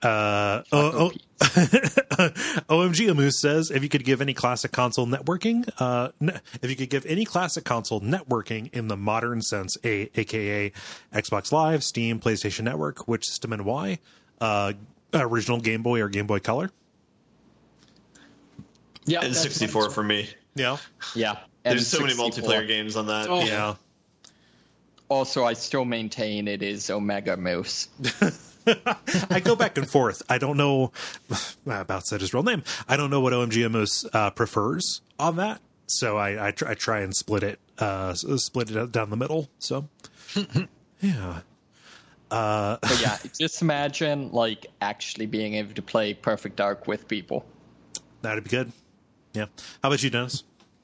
OMG Amoose says, if you could give any classic console networking, in the modern sense, aka Xbox Live, Steam, PlayStation Network, which system and why? Original Game Boy or Game Boy Color? Yeah, and 64 for me. Yeah. Yeah. There's so many multiplayer games on that. Oh. Yeah. Also, I still maintain it is Omega Moose. I go back and forth. I don't know about said his real name. I don't know what OMG Moose prefers on that, so I try and split it down the middle. So yeah. But yeah, just imagine like actually being able to play Perfect Dark with people. That'd be good. Yeah. How about you, Dennis?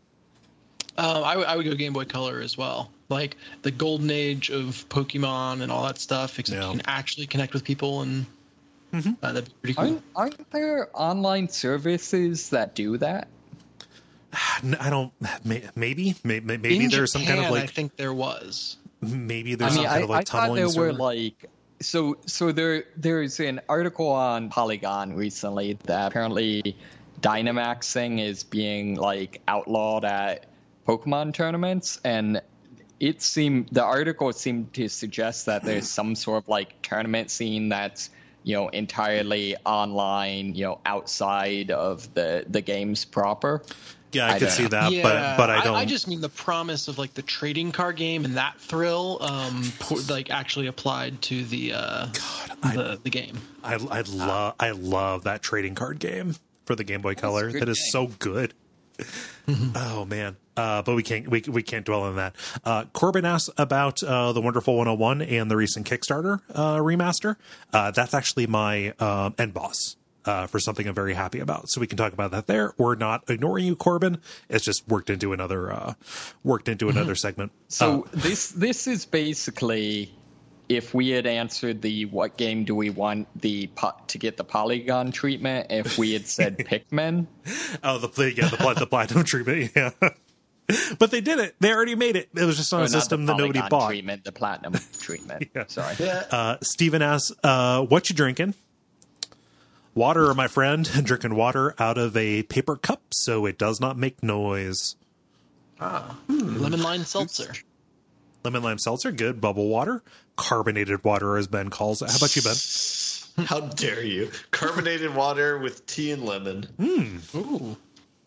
I would go Game Boy Color as well. Like the golden age of Pokemon and all that stuff, except you can actually connect with people, and that'd be pretty cool. Aren't there online services that do that? I don't. Maybe In there's some Japan, kind of like. I think there was. Maybe there's some kind of like tunneling. I thought there were like. So there's an article on Polygon recently that apparently Dynamaxing is being like outlawed at Pokemon tournaments, and the article seemed to suggest that there's some sort of like tournament scene that's entirely online, outside of the games proper. Yeah, I could see that, yeah, but I don't. I just mean the promise of like the trading card game and that thrill, like actually applied to the game. I love that trading card game for the Game Boy Color. That is so good. Oh man. But we can't dwell on that. Corbin asks about the Wonderful 101 and the recent Kickstarter remaster. That's actually my end boss for something I'm very happy about. So we can talk about that there. We're not ignoring you, Corbin. It's just worked into another segment. So this is basically if we had answered the what game do we want to get the Polygon treatment. If we had said Pikmin. Oh, the platinum treatment. Yeah. But they did it. They already made it. It was just on a system that nobody bought. The platinum treatment. Yeah. Sorry. Steven asks, what you drinking? Water, my friend. Drinking water out of a paper cup so it does not make noise. Lemon lime seltzer. Lemon lime seltzer, good. Bubble water. Carbonated water, as Ben calls it. How about you, Ben? How dare you? Carbonated water with tea and lemon. Ooh.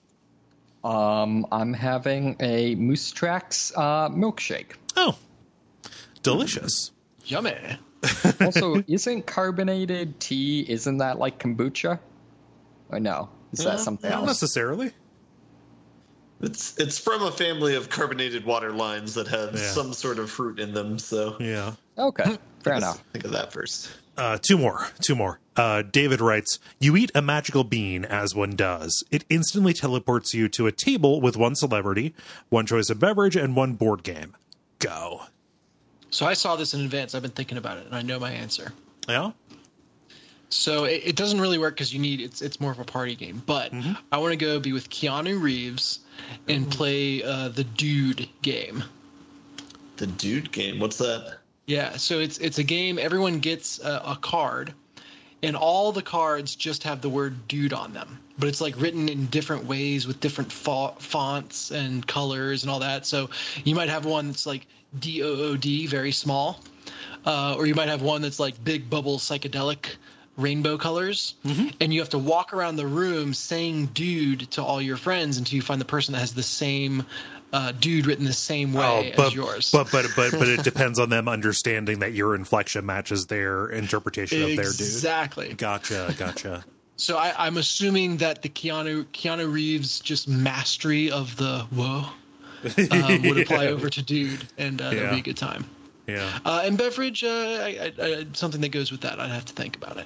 I'm having a Moose Tracks milkshake. Oh, delicious. Yummy. Also, isn't carbonated tea, isn't that like kombucha? Or no? Is that something else? Not necessarily. It's from a family of carbonated water lines that have some sort of fruit in them, so... Yeah. Okay, fair enough. Think of that first. Two more. David writes, you eat a magical bean, as one does. It instantly teleports you to a table with one celebrity, one choice of beverage, and one board game. Go. So I saw this in advance. I've been thinking about it, and I know my answer. Yeah? So it doesn't really work because it's more of a party game. But I want to go be with Keanu Reeves and play the Dude game. The Dude game? What's that? Yeah, so it's a game. Everyone gets a card, and all the cards just have the word Dude on them. But it's like written in different ways with different fonts and colors and all that. So you might have one that's like DOOD, very small. Or you might have one that's like big bubble psychedelic rainbow colors, and you have to walk around the room saying "dude" to all your friends until you find the person that has the same "dude" written the same way as yours. But it depends on them understanding that your inflection matches their interpretation of their dude. Exactly. Gotcha. So I'm assuming that the Keanu Reeves just mastery of the whoa would apply over to dude, and that would be a good time. Yeah. And beverage, I, something that goes with that. I'd have to think about it.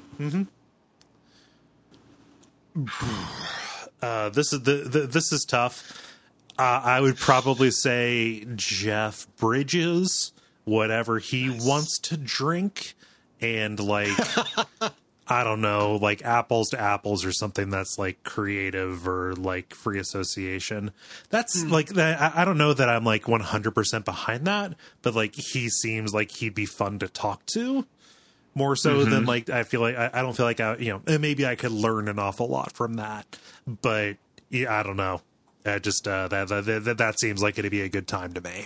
This is tough. I would probably say Jeff Bridges, whatever he wants to drink, and like I don't know, like apples to apples or something that's like creative or like free association. That's like that. I don't know that I'm like 100% behind that, but like he seems like he'd be fun to talk to more so than like I feel like I don't feel like and maybe I could learn an awful lot from that, but yeah, I don't know. Just that seems like it'd be a good time to me.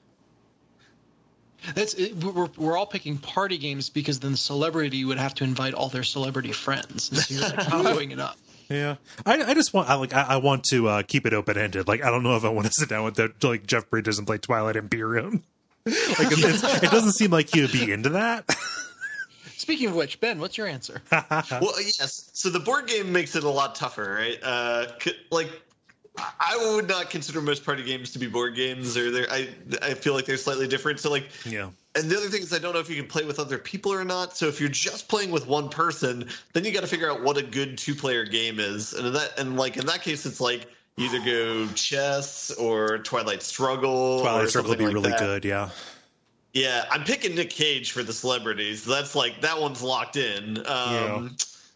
That's it. We're all picking party games because then the celebrity would have to invite all their celebrity friends. And so you're like comboing it up. Yeah, I just want I want to keep it open ended. Like I don't know if I want to sit down with like Jeff Bridges and play Twilight Imperium. Like it doesn't seem like he would be into that. Speaking of which, Ben, what's your answer? Well, yes. So the board game makes it a lot tougher, right? Like I would not consider most party games to be board games, or I feel like they're slightly different. So like, yeah. And the other thing is I don't know if you can play with other people or not. So if you're just playing with one person, then you got to figure out what a good 2-player game is. And in that case, it's like you either go chess or Twilight Struggle. Twilight Struggle would be like really that. Good, yeah. Yeah, I'm picking Nick Cage for the celebrities. That's like that one's locked in. Yeah.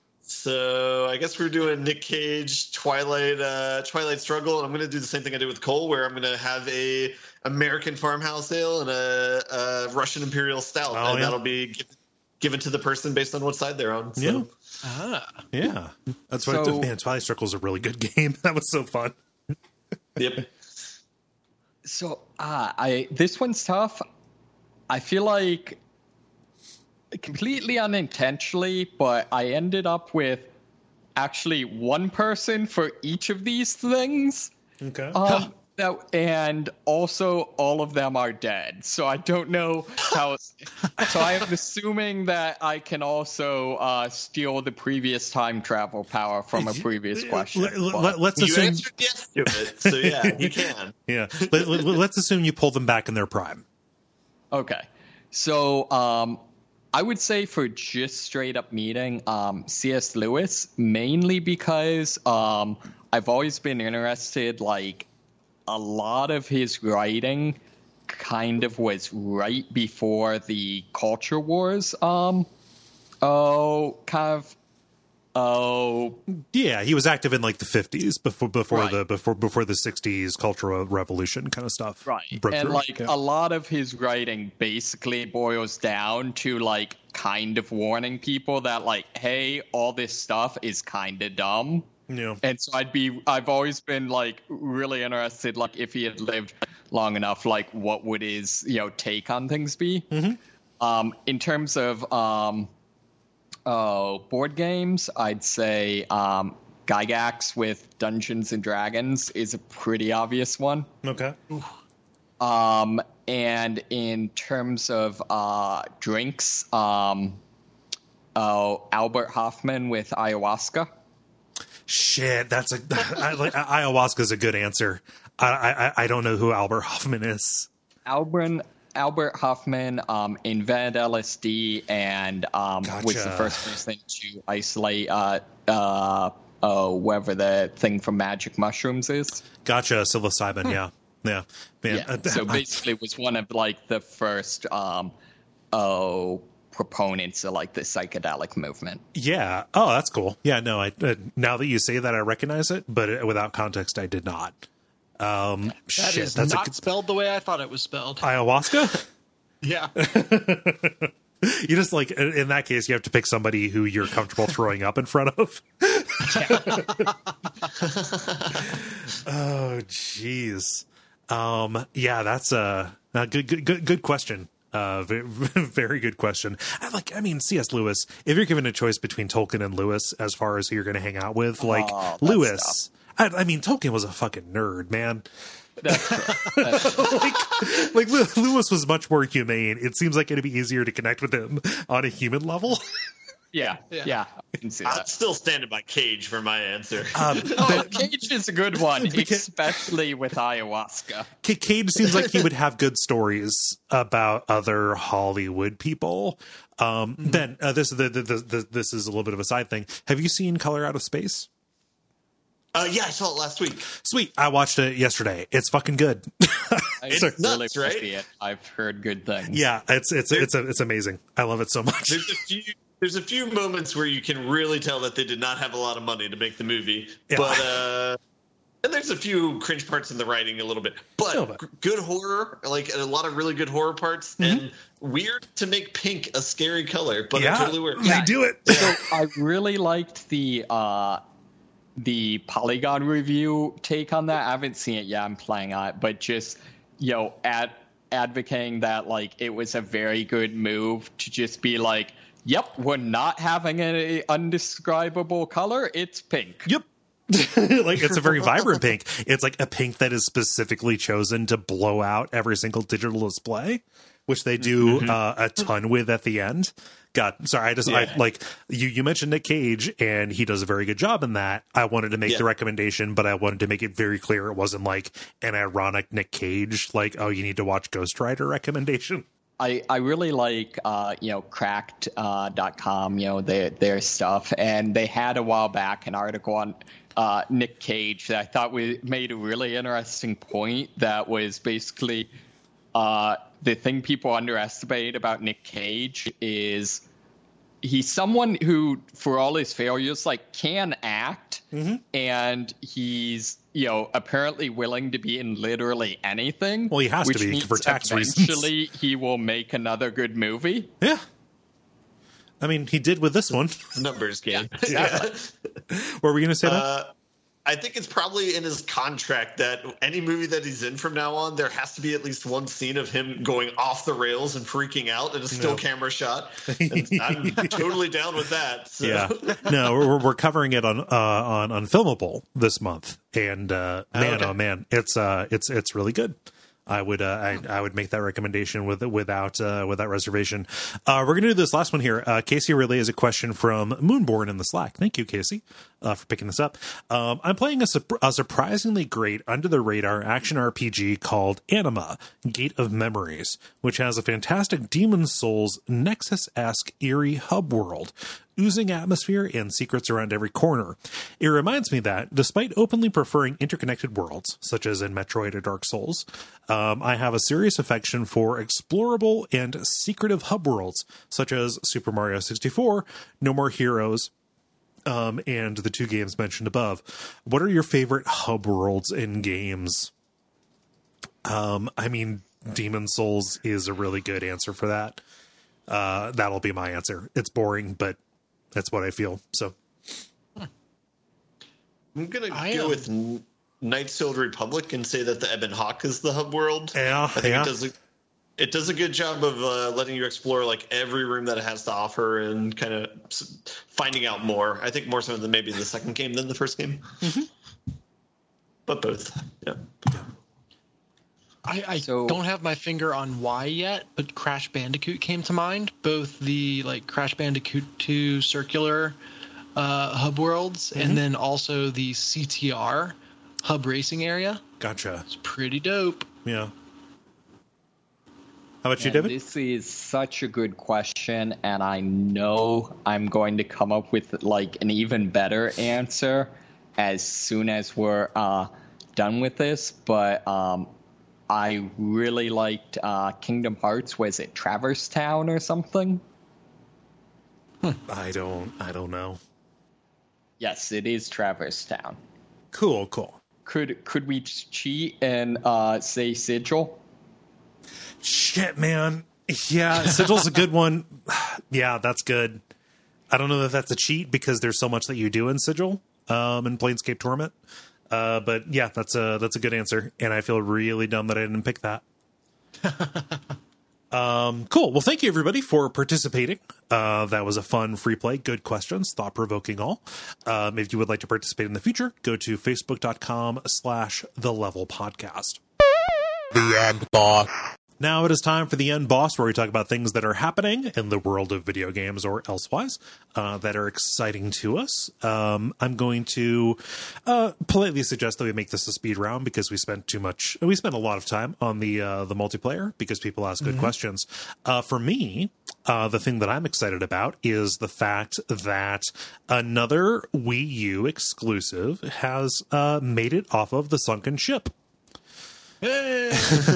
So I guess we're doing Nick Cage, Twilight Struggle, and I'm going to do the same thing I did with Cole, where I'm going to have a American farmhouse ale and a Russian Imperial Stout, and that'll be given to the person based on what side they're on. So. Yeah. That's why Twilight Struggle is a really good game. That was so fun. Yep. So this one's tough. I feel like completely unintentionally, but I ended up with actually one person for each of these things. Okay. And also all of them are dead. So I don't know how. So I'm assuming that I can also steal the previous time travel power from a previous question. Let's assume you answered yes to it. So yeah, you can. Yeah. Let's assume you pull them back in their prime. Okay. So I would say for just straight up meeting C.S. Lewis, mainly because I've always been interested, like a lot of his writing kind of was right before the culture wars yeah, he was active in like the 50s before Right. the 60s cultural revolution kind of stuff. Right. broke And through. like Yeah. a lot of his writing basically boils down to like kind of warning people that like, hey, all this stuff is kind of dumb. Yeah. And so I've always been like really interested, like if he had lived long enough, like what would his, take on things be? Mm-hmm. In terms of board games, I'd say Gygax with Dungeons and Dragons is a pretty obvious one. Okay. And in terms of drinks, Albert Hoffman with ayahuasca. Shit, that's ayahuasca's a good answer. I don't know who Albert Hoffman is. Albert Hoffman invented LSD and was the first person to isolate whatever the thing from magic mushrooms is. Gotcha, psilocybin. Yeah. Man. Yeah. So basically, was one of like the first proponents of like the psychedelic movement. Yeah. Oh, that's cool. Yeah. No, now that you say that, I recognize it, but without context, I did not. That is not spelled the way I thought it was spelled. Ayahuasca? Yeah. You just like in that case, you have to pick somebody who you're comfortable throwing up in front of. Oh, jeez. Yeah, that's a good question. Very good question. C.S. Lewis, if you're given a choice between Tolkien and Lewis as far as who you're going to hang out with, Lewis, Tolkien was a fucking nerd, man. That's true. Lewis was much more humane. It seems like it'd be easier to connect with him on a human level. Yeah, I can see I'm that. still standing by Cage for my answer. Cage is a good one, especially with ayahuasca. Cage seems like he would have good stories about other Hollywood people. Ben, this is a little bit of a side thing. Have you seen Color Out of Space? Yeah, I saw it last week. Sweet. I watched it yesterday. It's fucking good. It's nuts, really right? see it. I've heard good things. Yeah, it's amazing. I love it so much. There's a few moments where you can really tell that they did not have a lot of money to make the movie, Yeah. but and there's a few cringe parts in the writing a little bit, but good horror, like a lot of really good horror parts, and weird to make pink a scary color, but it totally works. They do it. So I really liked the Polygon review take on that. I haven't seen it yet. I'm playing on it, but just advocating that it was a very good move to just be like, yep, we're not having an undescribable color. It's pink. Yep. It's a very vibrant pink. It's like a pink that is specifically chosen to blow out every single digital display, which they do a ton with at the end. God, sorry, you mentioned Nick Cage, and he does a very good job in that. I wanted to make the recommendation, but I wanted to make it very clear it wasn't like an ironic Nick Cage, you need to watch Ghost Rider recommendation. I really like cracked.com, their stuff, and they had a while back an article on Nick Cage that I thought made a really interesting point that was basically the thing people underestimate about Nick Cage is he's someone who, for all his failures, can act, and he's apparently willing to be in literally anything. Well, he has to be for tax reasons. Eventually, he will make another good movie. Yeah. I mean, he did with this one. Numbers game. Yeah. What were we going to say? I think it's probably in his contract that any movie that he's in from now on, there has to be at least one scene of him going off the rails and freaking out in a still camera shot. And I'm totally down with that. So. Yeah, no, we're covering it on Unfilmable this month, and oh man, it's really good. I would make that recommendation without reservation. We're going to do this last one here. Casey relays a question from Moonborn in the Slack. Thank you, Casey, for picking this up. I'm playing a surprisingly great under-the-radar action RPG called Anima, Gate of Memories, which has a fantastic Demon's Souls Nexus-esque eerie hub world, oozing atmosphere and secrets around every corner. It reminds me that, despite openly preferring interconnected worlds, such as in Metroid or Dark Souls, I have a serious affection for explorable and secretive hub worlds, such as Super Mario 64, No More Heroes, and the two games mentioned above. What are your favorite hub worlds in games? Demon's Souls is a really good answer for that. That'll be my answer. It's boring, but that's what I feel. So I'm gonna go with Knights of the Republic and say that the Ebon Hawk is the hub world. Yeah, I think it does a good job of letting you explore every room that it has to offer and kind of finding out more. I think more so than maybe the second game than the first game, but both. Yeah. I don't have my finger on why yet, but Crash Bandicoot came to mind. Both the Crash Bandicoot 2 circular hub worlds, and then also the CTR hub racing area. Gotcha. It's pretty dope. Yeah. How about you, David? This is such a good question, and I know I'm going to come up with an even better answer as soon as we're done with this, but I really liked Kingdom Hearts. Was it Traverse Town or something? I don't know. Yes, it is Traverse Town. Cool. Could we cheat and say Sigil? Shit, man. Yeah, Sigil's a good one. Yeah, that's good. I don't know if that's a cheat because there's so much that you do in Sigil in Planescape Torment. But yeah, that's a good answer, and I feel really dumb that I didn't pick that. Cool. Well, thank you everybody for participating. That was a fun free play. Good questions, thought provoking all. If you would like to participate in the future, go to facebook.com/thelevelpodcast. The end boss. Now it is time for the end boss, where we talk about things that are happening in the world of video games or elsewise that are exciting to us. I'm going to politely suggest that we make this a speed round because we spent a lot of time on the multiplayer because people ask good questions. For me, the thing that I'm excited about is the fact that another Wii U exclusive has made it off of the sunken ship. Hey!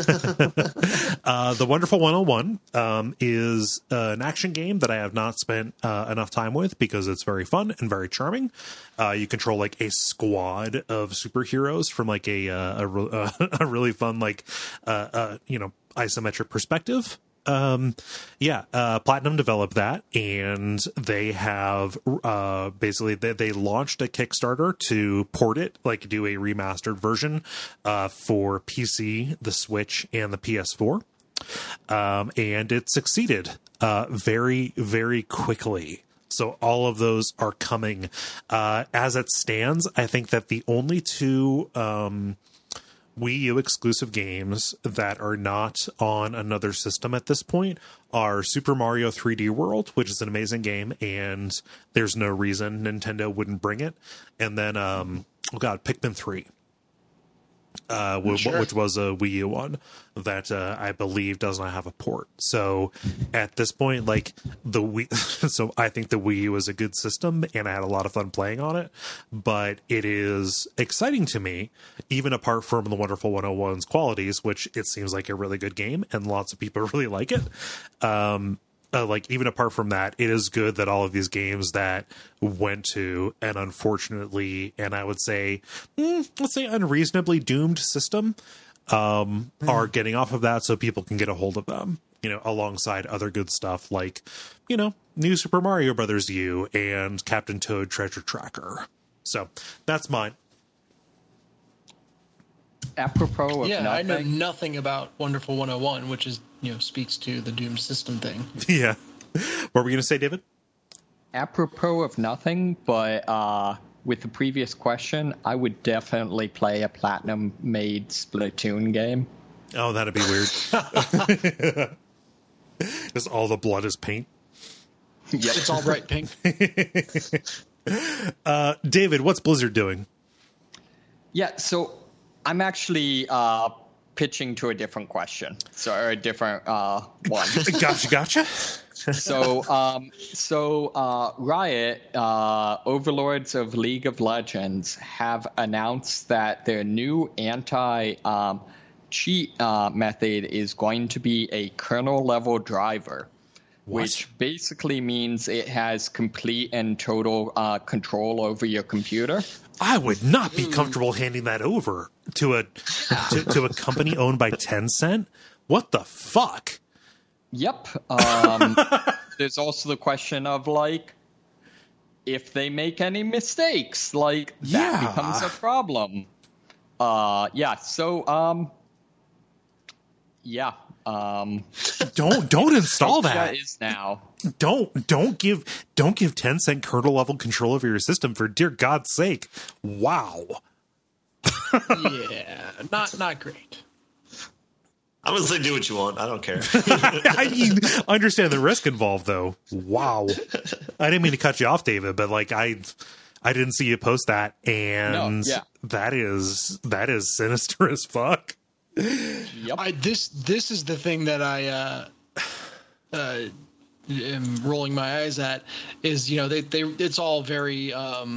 The Wonderful 101 is an action game that I have not spent enough time with because it's very fun and very charming. You control like a squad of superheroes from like a really fun isometric perspective. Platinum developed that, and they have basically they launched a Kickstarter to port it, like do a remastered version for PC, the Switch, and the PS4. And it succeeded very, very quickly. So all of those are coming. As it stands, I think that the only two Wii U exclusive games that are not on another system at this point are Super Mario 3D World, which is an amazing game, and there's no reason Nintendo wouldn't bring it. And then, Pikmin 3. Which was a Wii U one that I believe does not have a port. So at this point, like the Wii, so I think the Wii U is a good system, and I had a lot of fun playing on it. But it is exciting to me, even apart from the Wonderful 101's qualities, which it seems like a really good game, and lots of people really like it. Even apart from that, it is good that all of these games that went to an unfortunately, and I would say, let's say unreasonably doomed system, are getting off of that so people can get a hold of them, alongside other good stuff like, New Super Mario Brothers U and Captain Toad Treasure Tracker. So that's mine. Apropos of Yeah, nothing. I know nothing about Wonderful 101, which is, speaks to the doomed system thing. Yeah. What were we going to say, David? Apropos of nothing, but with the previous question, I would definitely play a Platinum-made Splatoon game. Oh, that'd be weird. Just all the blood is paint. Yep. It's all bright pink. David, what's Blizzard doing? Yeah, so I'm actually pitching to a different question, so a different one. Gotcha. So Riot, overlords of League of Legends, have announced that their new anti-cheat method is going to be a kernel-level driver. What? Which basically means it has complete and total control over your computer. I would not be comfortable handing that over to a company owned by Tencent. What the fuck? Yep. There's also the question of, if they make any mistakes, that becomes a problem. Don't install that. That is now. Don't give Tencent kernel level control over your system, for dear God's sake. Wow. Yeah, not great. I'm gonna say do what you want. I don't care. I mean, understand the risk involved, though. Wow. I didn't mean to cut you off, David, but I didn't see you post that, and that is sinister as fuck. Yep. This is the thing that I am rolling my eyes at is, it's all very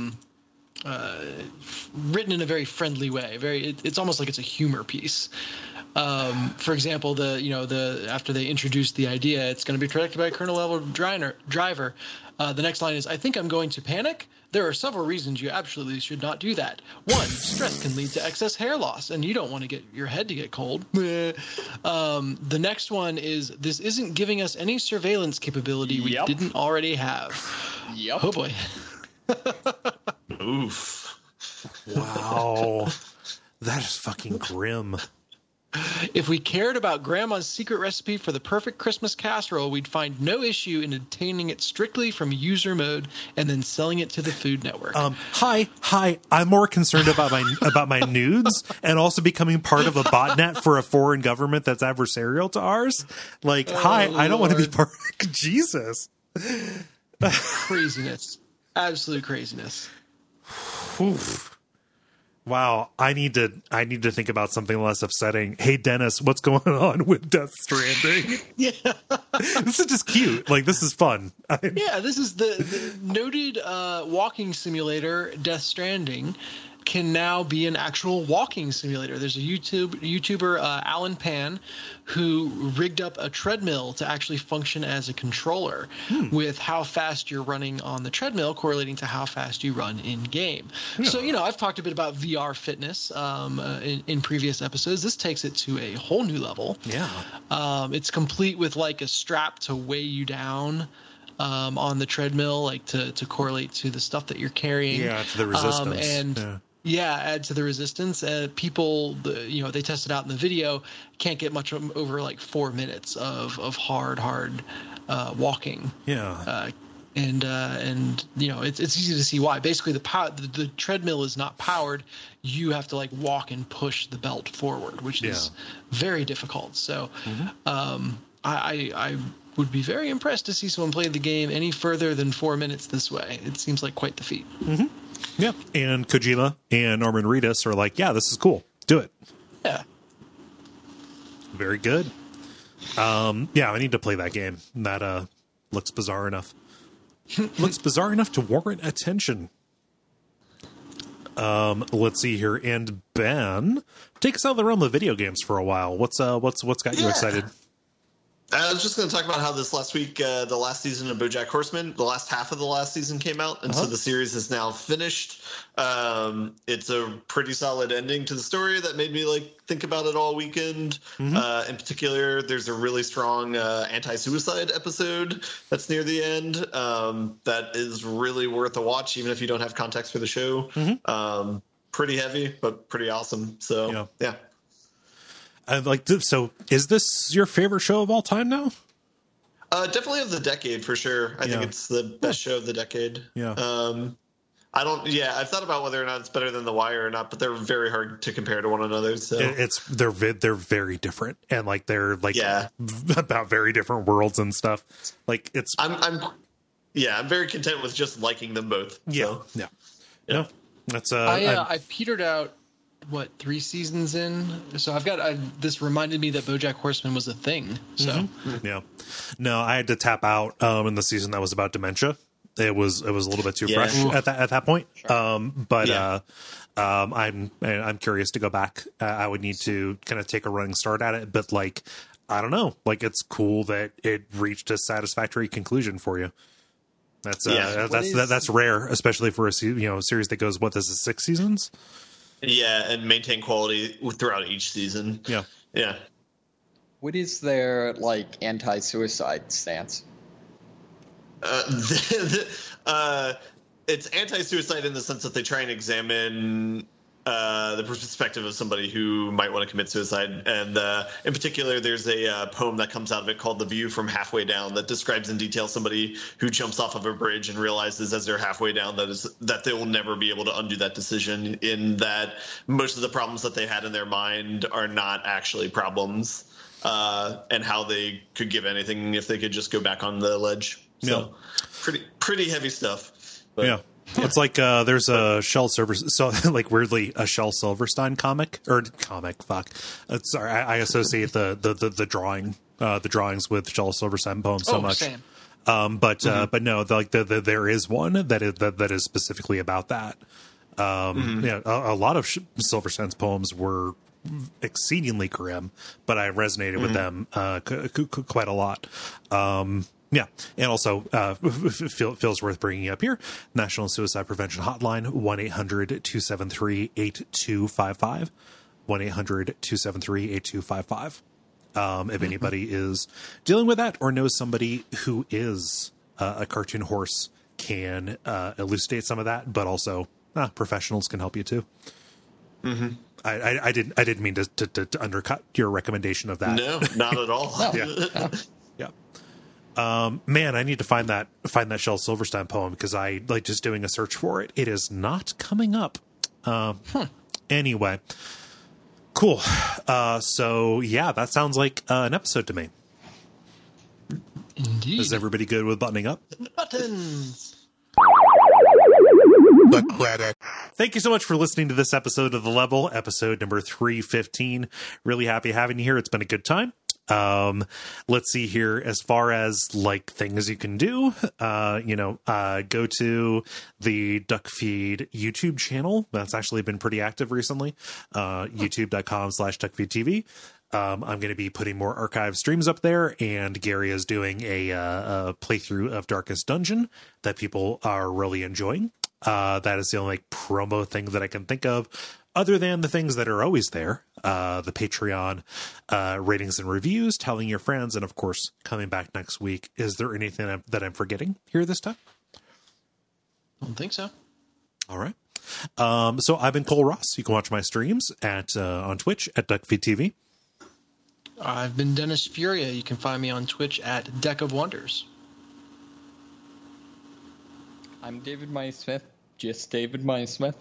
written in a very friendly way. It's almost like it's a humor piece. For example, after they introduced the idea, it's going to be protected by a kernel level driver. The next line is, I think I'm going to panic. There are several reasons you absolutely should not do that. 1, stress can lead to excess hair loss, and you don't want to get your head to get cold. The next one is, this isn't giving us any surveillance capability we didn't already have. Yep. Oh boy. Oof. Wow. That is fucking grim. If we cared about Grandma's secret recipe for the perfect Christmas casserole, we'd find no issue in obtaining it strictly from user mode and then selling it to the Food Network. Hi. I'm more concerned about my nudes and also becoming part of a botnet for a foreign government that's adversarial to ours. Like, I don't want to be part of Jesus. Craziness. Absolute craziness. Oof. Wow, I need to think about something less upsetting. Hey, Dennis, what's going on with Death Stranding? Yeah. This is just cute. Like, this is fun. Yeah, this is the noted walking simulator, Death Stranding, can now be an actual walking simulator. There's a YouTuber, Alan Pan, who rigged up a treadmill to actually function as a controller with how fast you're running on the treadmill correlating to how fast you run in game. Yeah. So, I've talked a bit about VR fitness in previous episodes. This takes it to a whole new level. Yeah. It's complete with like a strap to weigh you down on the treadmill, like to correlate to the stuff that you're carrying. Yeah, to the resistance. Add to the resistance. People, they tested out in the video, can't get much over like 4 minutes of hard walking. Yeah. And it's easy to see why. Basically, the treadmill is not powered. You have to like walk and push the belt forward, which is very difficult. So, I would be very impressed to see someone play the game any further than 4 minutes this way. It seems like quite the feat. Mm-hmm. Yeah, and Kojima and Norman Reedus are like, yeah, this is cool. Do it. Yeah. Very good. Yeah, I need to play that game. That looks bizarre enough. Looks bizarre enough to warrant attention. Let's see here. And Ben, take us out of the realm of video games for a while. What's got you excited? I was just going to talk about how this last week, the last season of BoJack Horseman, the last half of the last season came out, and so the series is now finished. It's a pretty solid ending to the story that made me think about it all weekend. In particular, there's a really strong anti-suicide episode that's near the end that is really worth a watch, even if you don't have context for the show. Pretty heavy, but pretty awesome. So yeah. So is this your favorite show of all time now? Definitely of the decade for sure. I think it's the best show of the decade. Yeah. I've thought about whether or not it's better than The Wire or not, but they're very hard to compare to one another. So they're very different, and they're about very different worlds and stuff. I'm very content with just liking them both. Yeah. So. Yeah. No, that's I petered out. 3 seasons in? So I've got this reminded me that BoJack Horseman was a thing. So yeah, no, I had to tap out in the season that was about dementia. It was a little bit too fresh at that point. Sure. I'm curious to go back. I would need to kind of take a running start at it, but I don't know. It's cool that it reached a satisfactory conclusion for you. That's rare, especially for a series that goes this is 6 seasons. Yeah, and maintain quality throughout each season. Yeah. What is their anti-suicide stance? It's anti-suicide in the sense that they try and examine the perspective of somebody who might want to commit suicide. And in particular, there's a poem that comes out of it called The View from Halfway Down that describes in detail somebody who jumps off of a bridge and realizes as they're halfway down that they will never be able to undo that decision, in that most of the problems that they had in their mind are not actually problems, and how they could give anything if they could just go back on the ledge. So pretty heavy stuff. But, yeah. It's there's a Shel weirdly a Shel Silverstein comic. Fuck. Sorry, I associate the drawings with Shel Silverstein poems so much. Same. But no, there is one that is specifically about that. A lot of Silverstein's poems were exceedingly grim, but I resonated with them quite a lot. Yeah, and also feels worth bringing up here. National Suicide Prevention Hotline, 1-800-273-8255, 1-800-273-8255. If anybody is dealing with that or knows somebody who is a cartoon horse, can elucidate some of that, but also professionals can help you too. I didn't mean to undercut your recommendation of that. No, not at all. Yeah. Man, I need to find that Shel Silverstein poem, because I like just doing a search for it. It is not coming up. Anyway, cool. So yeah, that sounds like an episode to me. Indeed. Is everybody good with buttoning up? Buttons. The credit. Thank you so much for listening to this episode of The Level, episode number 315. Really happy having you here. It's been a good time. Let's see here, as far as like things you can do, go to the Duckfeed YouTube channel. That's actually been pretty active recently. youtube.com/DuckFeedTV. I'm going to be putting more archive streams up there, and Gary is doing a playthrough of Darkest Dungeon that people are really enjoying. That is the only promo thing that I can think of, other than the things that are always there. The Patreon ratings and reviews, telling your friends, and of course, coming back next week. Is there anything that I'm forgetting here this time? I don't think so. All right. So I've been Cole Ross. You can watch my streams on Twitch at DuckFeedTV. I've been Dennis Furia. You can find me on Twitch at Deck of Wonders. I'm David Myers-Smith. Just David Myers-Smith.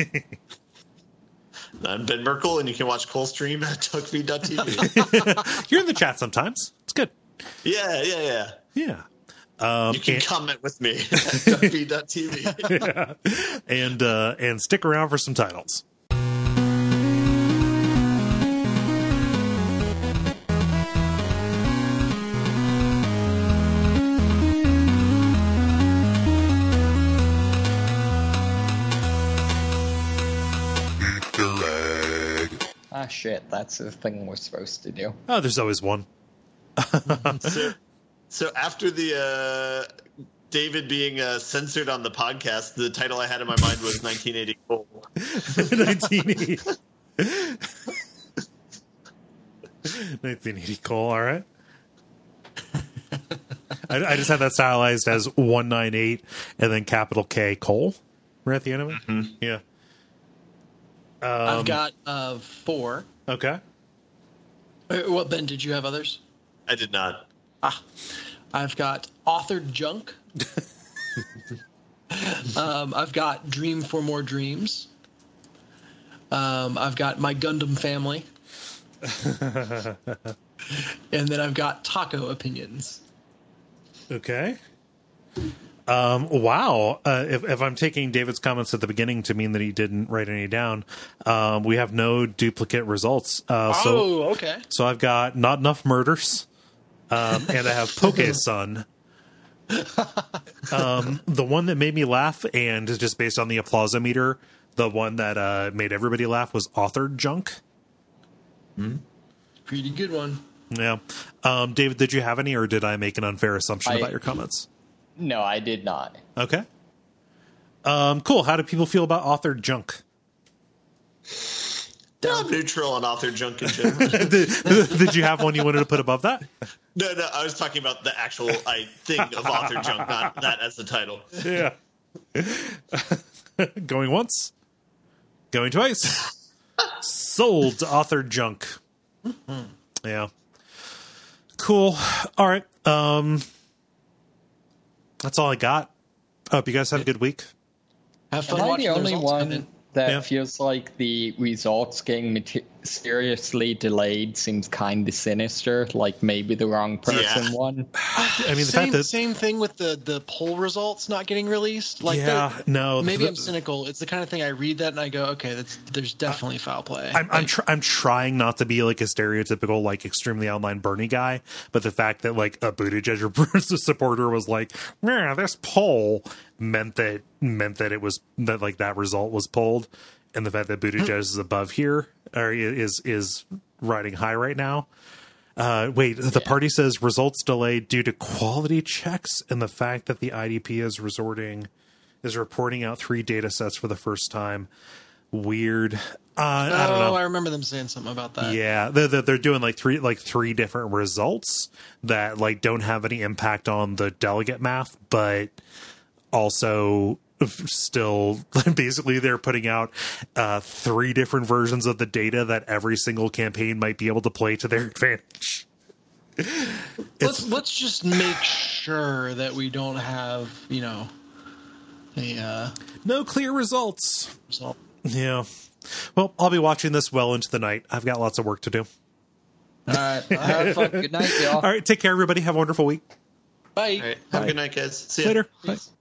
I'm Ben Merkel, and you can watch Cole stream at duckfeed.tv. You're in the chat sometimes. It's good. Yeah. Yeah. You can comment with me at duckfeed.tv. And stick around for some titles. Ah, shit, that's the thing we're supposed to do. Oh, there's always one. So after the David being censored on the podcast, the title I had in my mind was 1980 Cole. 1980. 1980 Cole, all right. I just had that stylized as 198 and then capital K Cole right at the end of it. Mm-hmm. Yeah. I've got 4. Okay. What, Ben, did you have others? I did not. I've got Authored Junk. I've got Dream for More Dreams. I've got My Gundam Family. And then I've got Taco Opinions. Okay. Wow. If I'm taking David's comments at the beginning to mean that he didn't write any down, we have no duplicate results. Okay. So I've got Not Enough Murders, and I have Poke-Sun. The one that made me laugh, and is just based on the applausometer, the one that made everybody laugh was Authored Junk. Pretty good one. Yeah. David, did you have any, or did I make an unfair assumption about your comments? No, I did not. Okay. Cool. How do people feel about Authored Junk? I'm neutral on Authored Junk in general. Did you have one you wanted to put above that? No, I was talking about the actual thing of Authored Junk, not that as the title. Yeah. Going once. Going twice. Sold to Authored Junk. Mm-hmm. Yeah. Cool. All right. That's all I got. Hope you guys have a good week. Have fun Am I watching the only results come in. one that feels like the results getting seriously delayed seems kind of sinister? Like maybe the wrong person won? I mean, the same, fact that... Same thing with the poll results not getting released. Like maybe I'm cynical. It's the kind of thing I read that and I go, okay, there's definitely foul play. I'm trying not to be like a stereotypical, like extremely online Bernie guy, but the fact that like a Buttigieg supporter was like, yeah, this poll meant that it was that like that result was pulled, and the fact that Buttigieg is above here or is riding high right now. The party says results delayed due to quality checks and the fact that the IDP is reporting out 3 data sets for the first time. Weird. I don't know. I remember them saying something about that. Yeah, they're doing like three different results that like don't have any impact on the delegate math, but also still basically they're putting out 3 different versions of the data that every single campaign might be able to play to their advantage. Let's just make sure that we don't have, a no clear results. result. Yeah. Well, I'll be watching this well into the night. I've got lots of work to do. All right. Have fun. Good night, y'all. All right. Take care, everybody. Have a wonderful week. Bye. All right. Have a good night, guys. See ya. Later. Bye. Peace.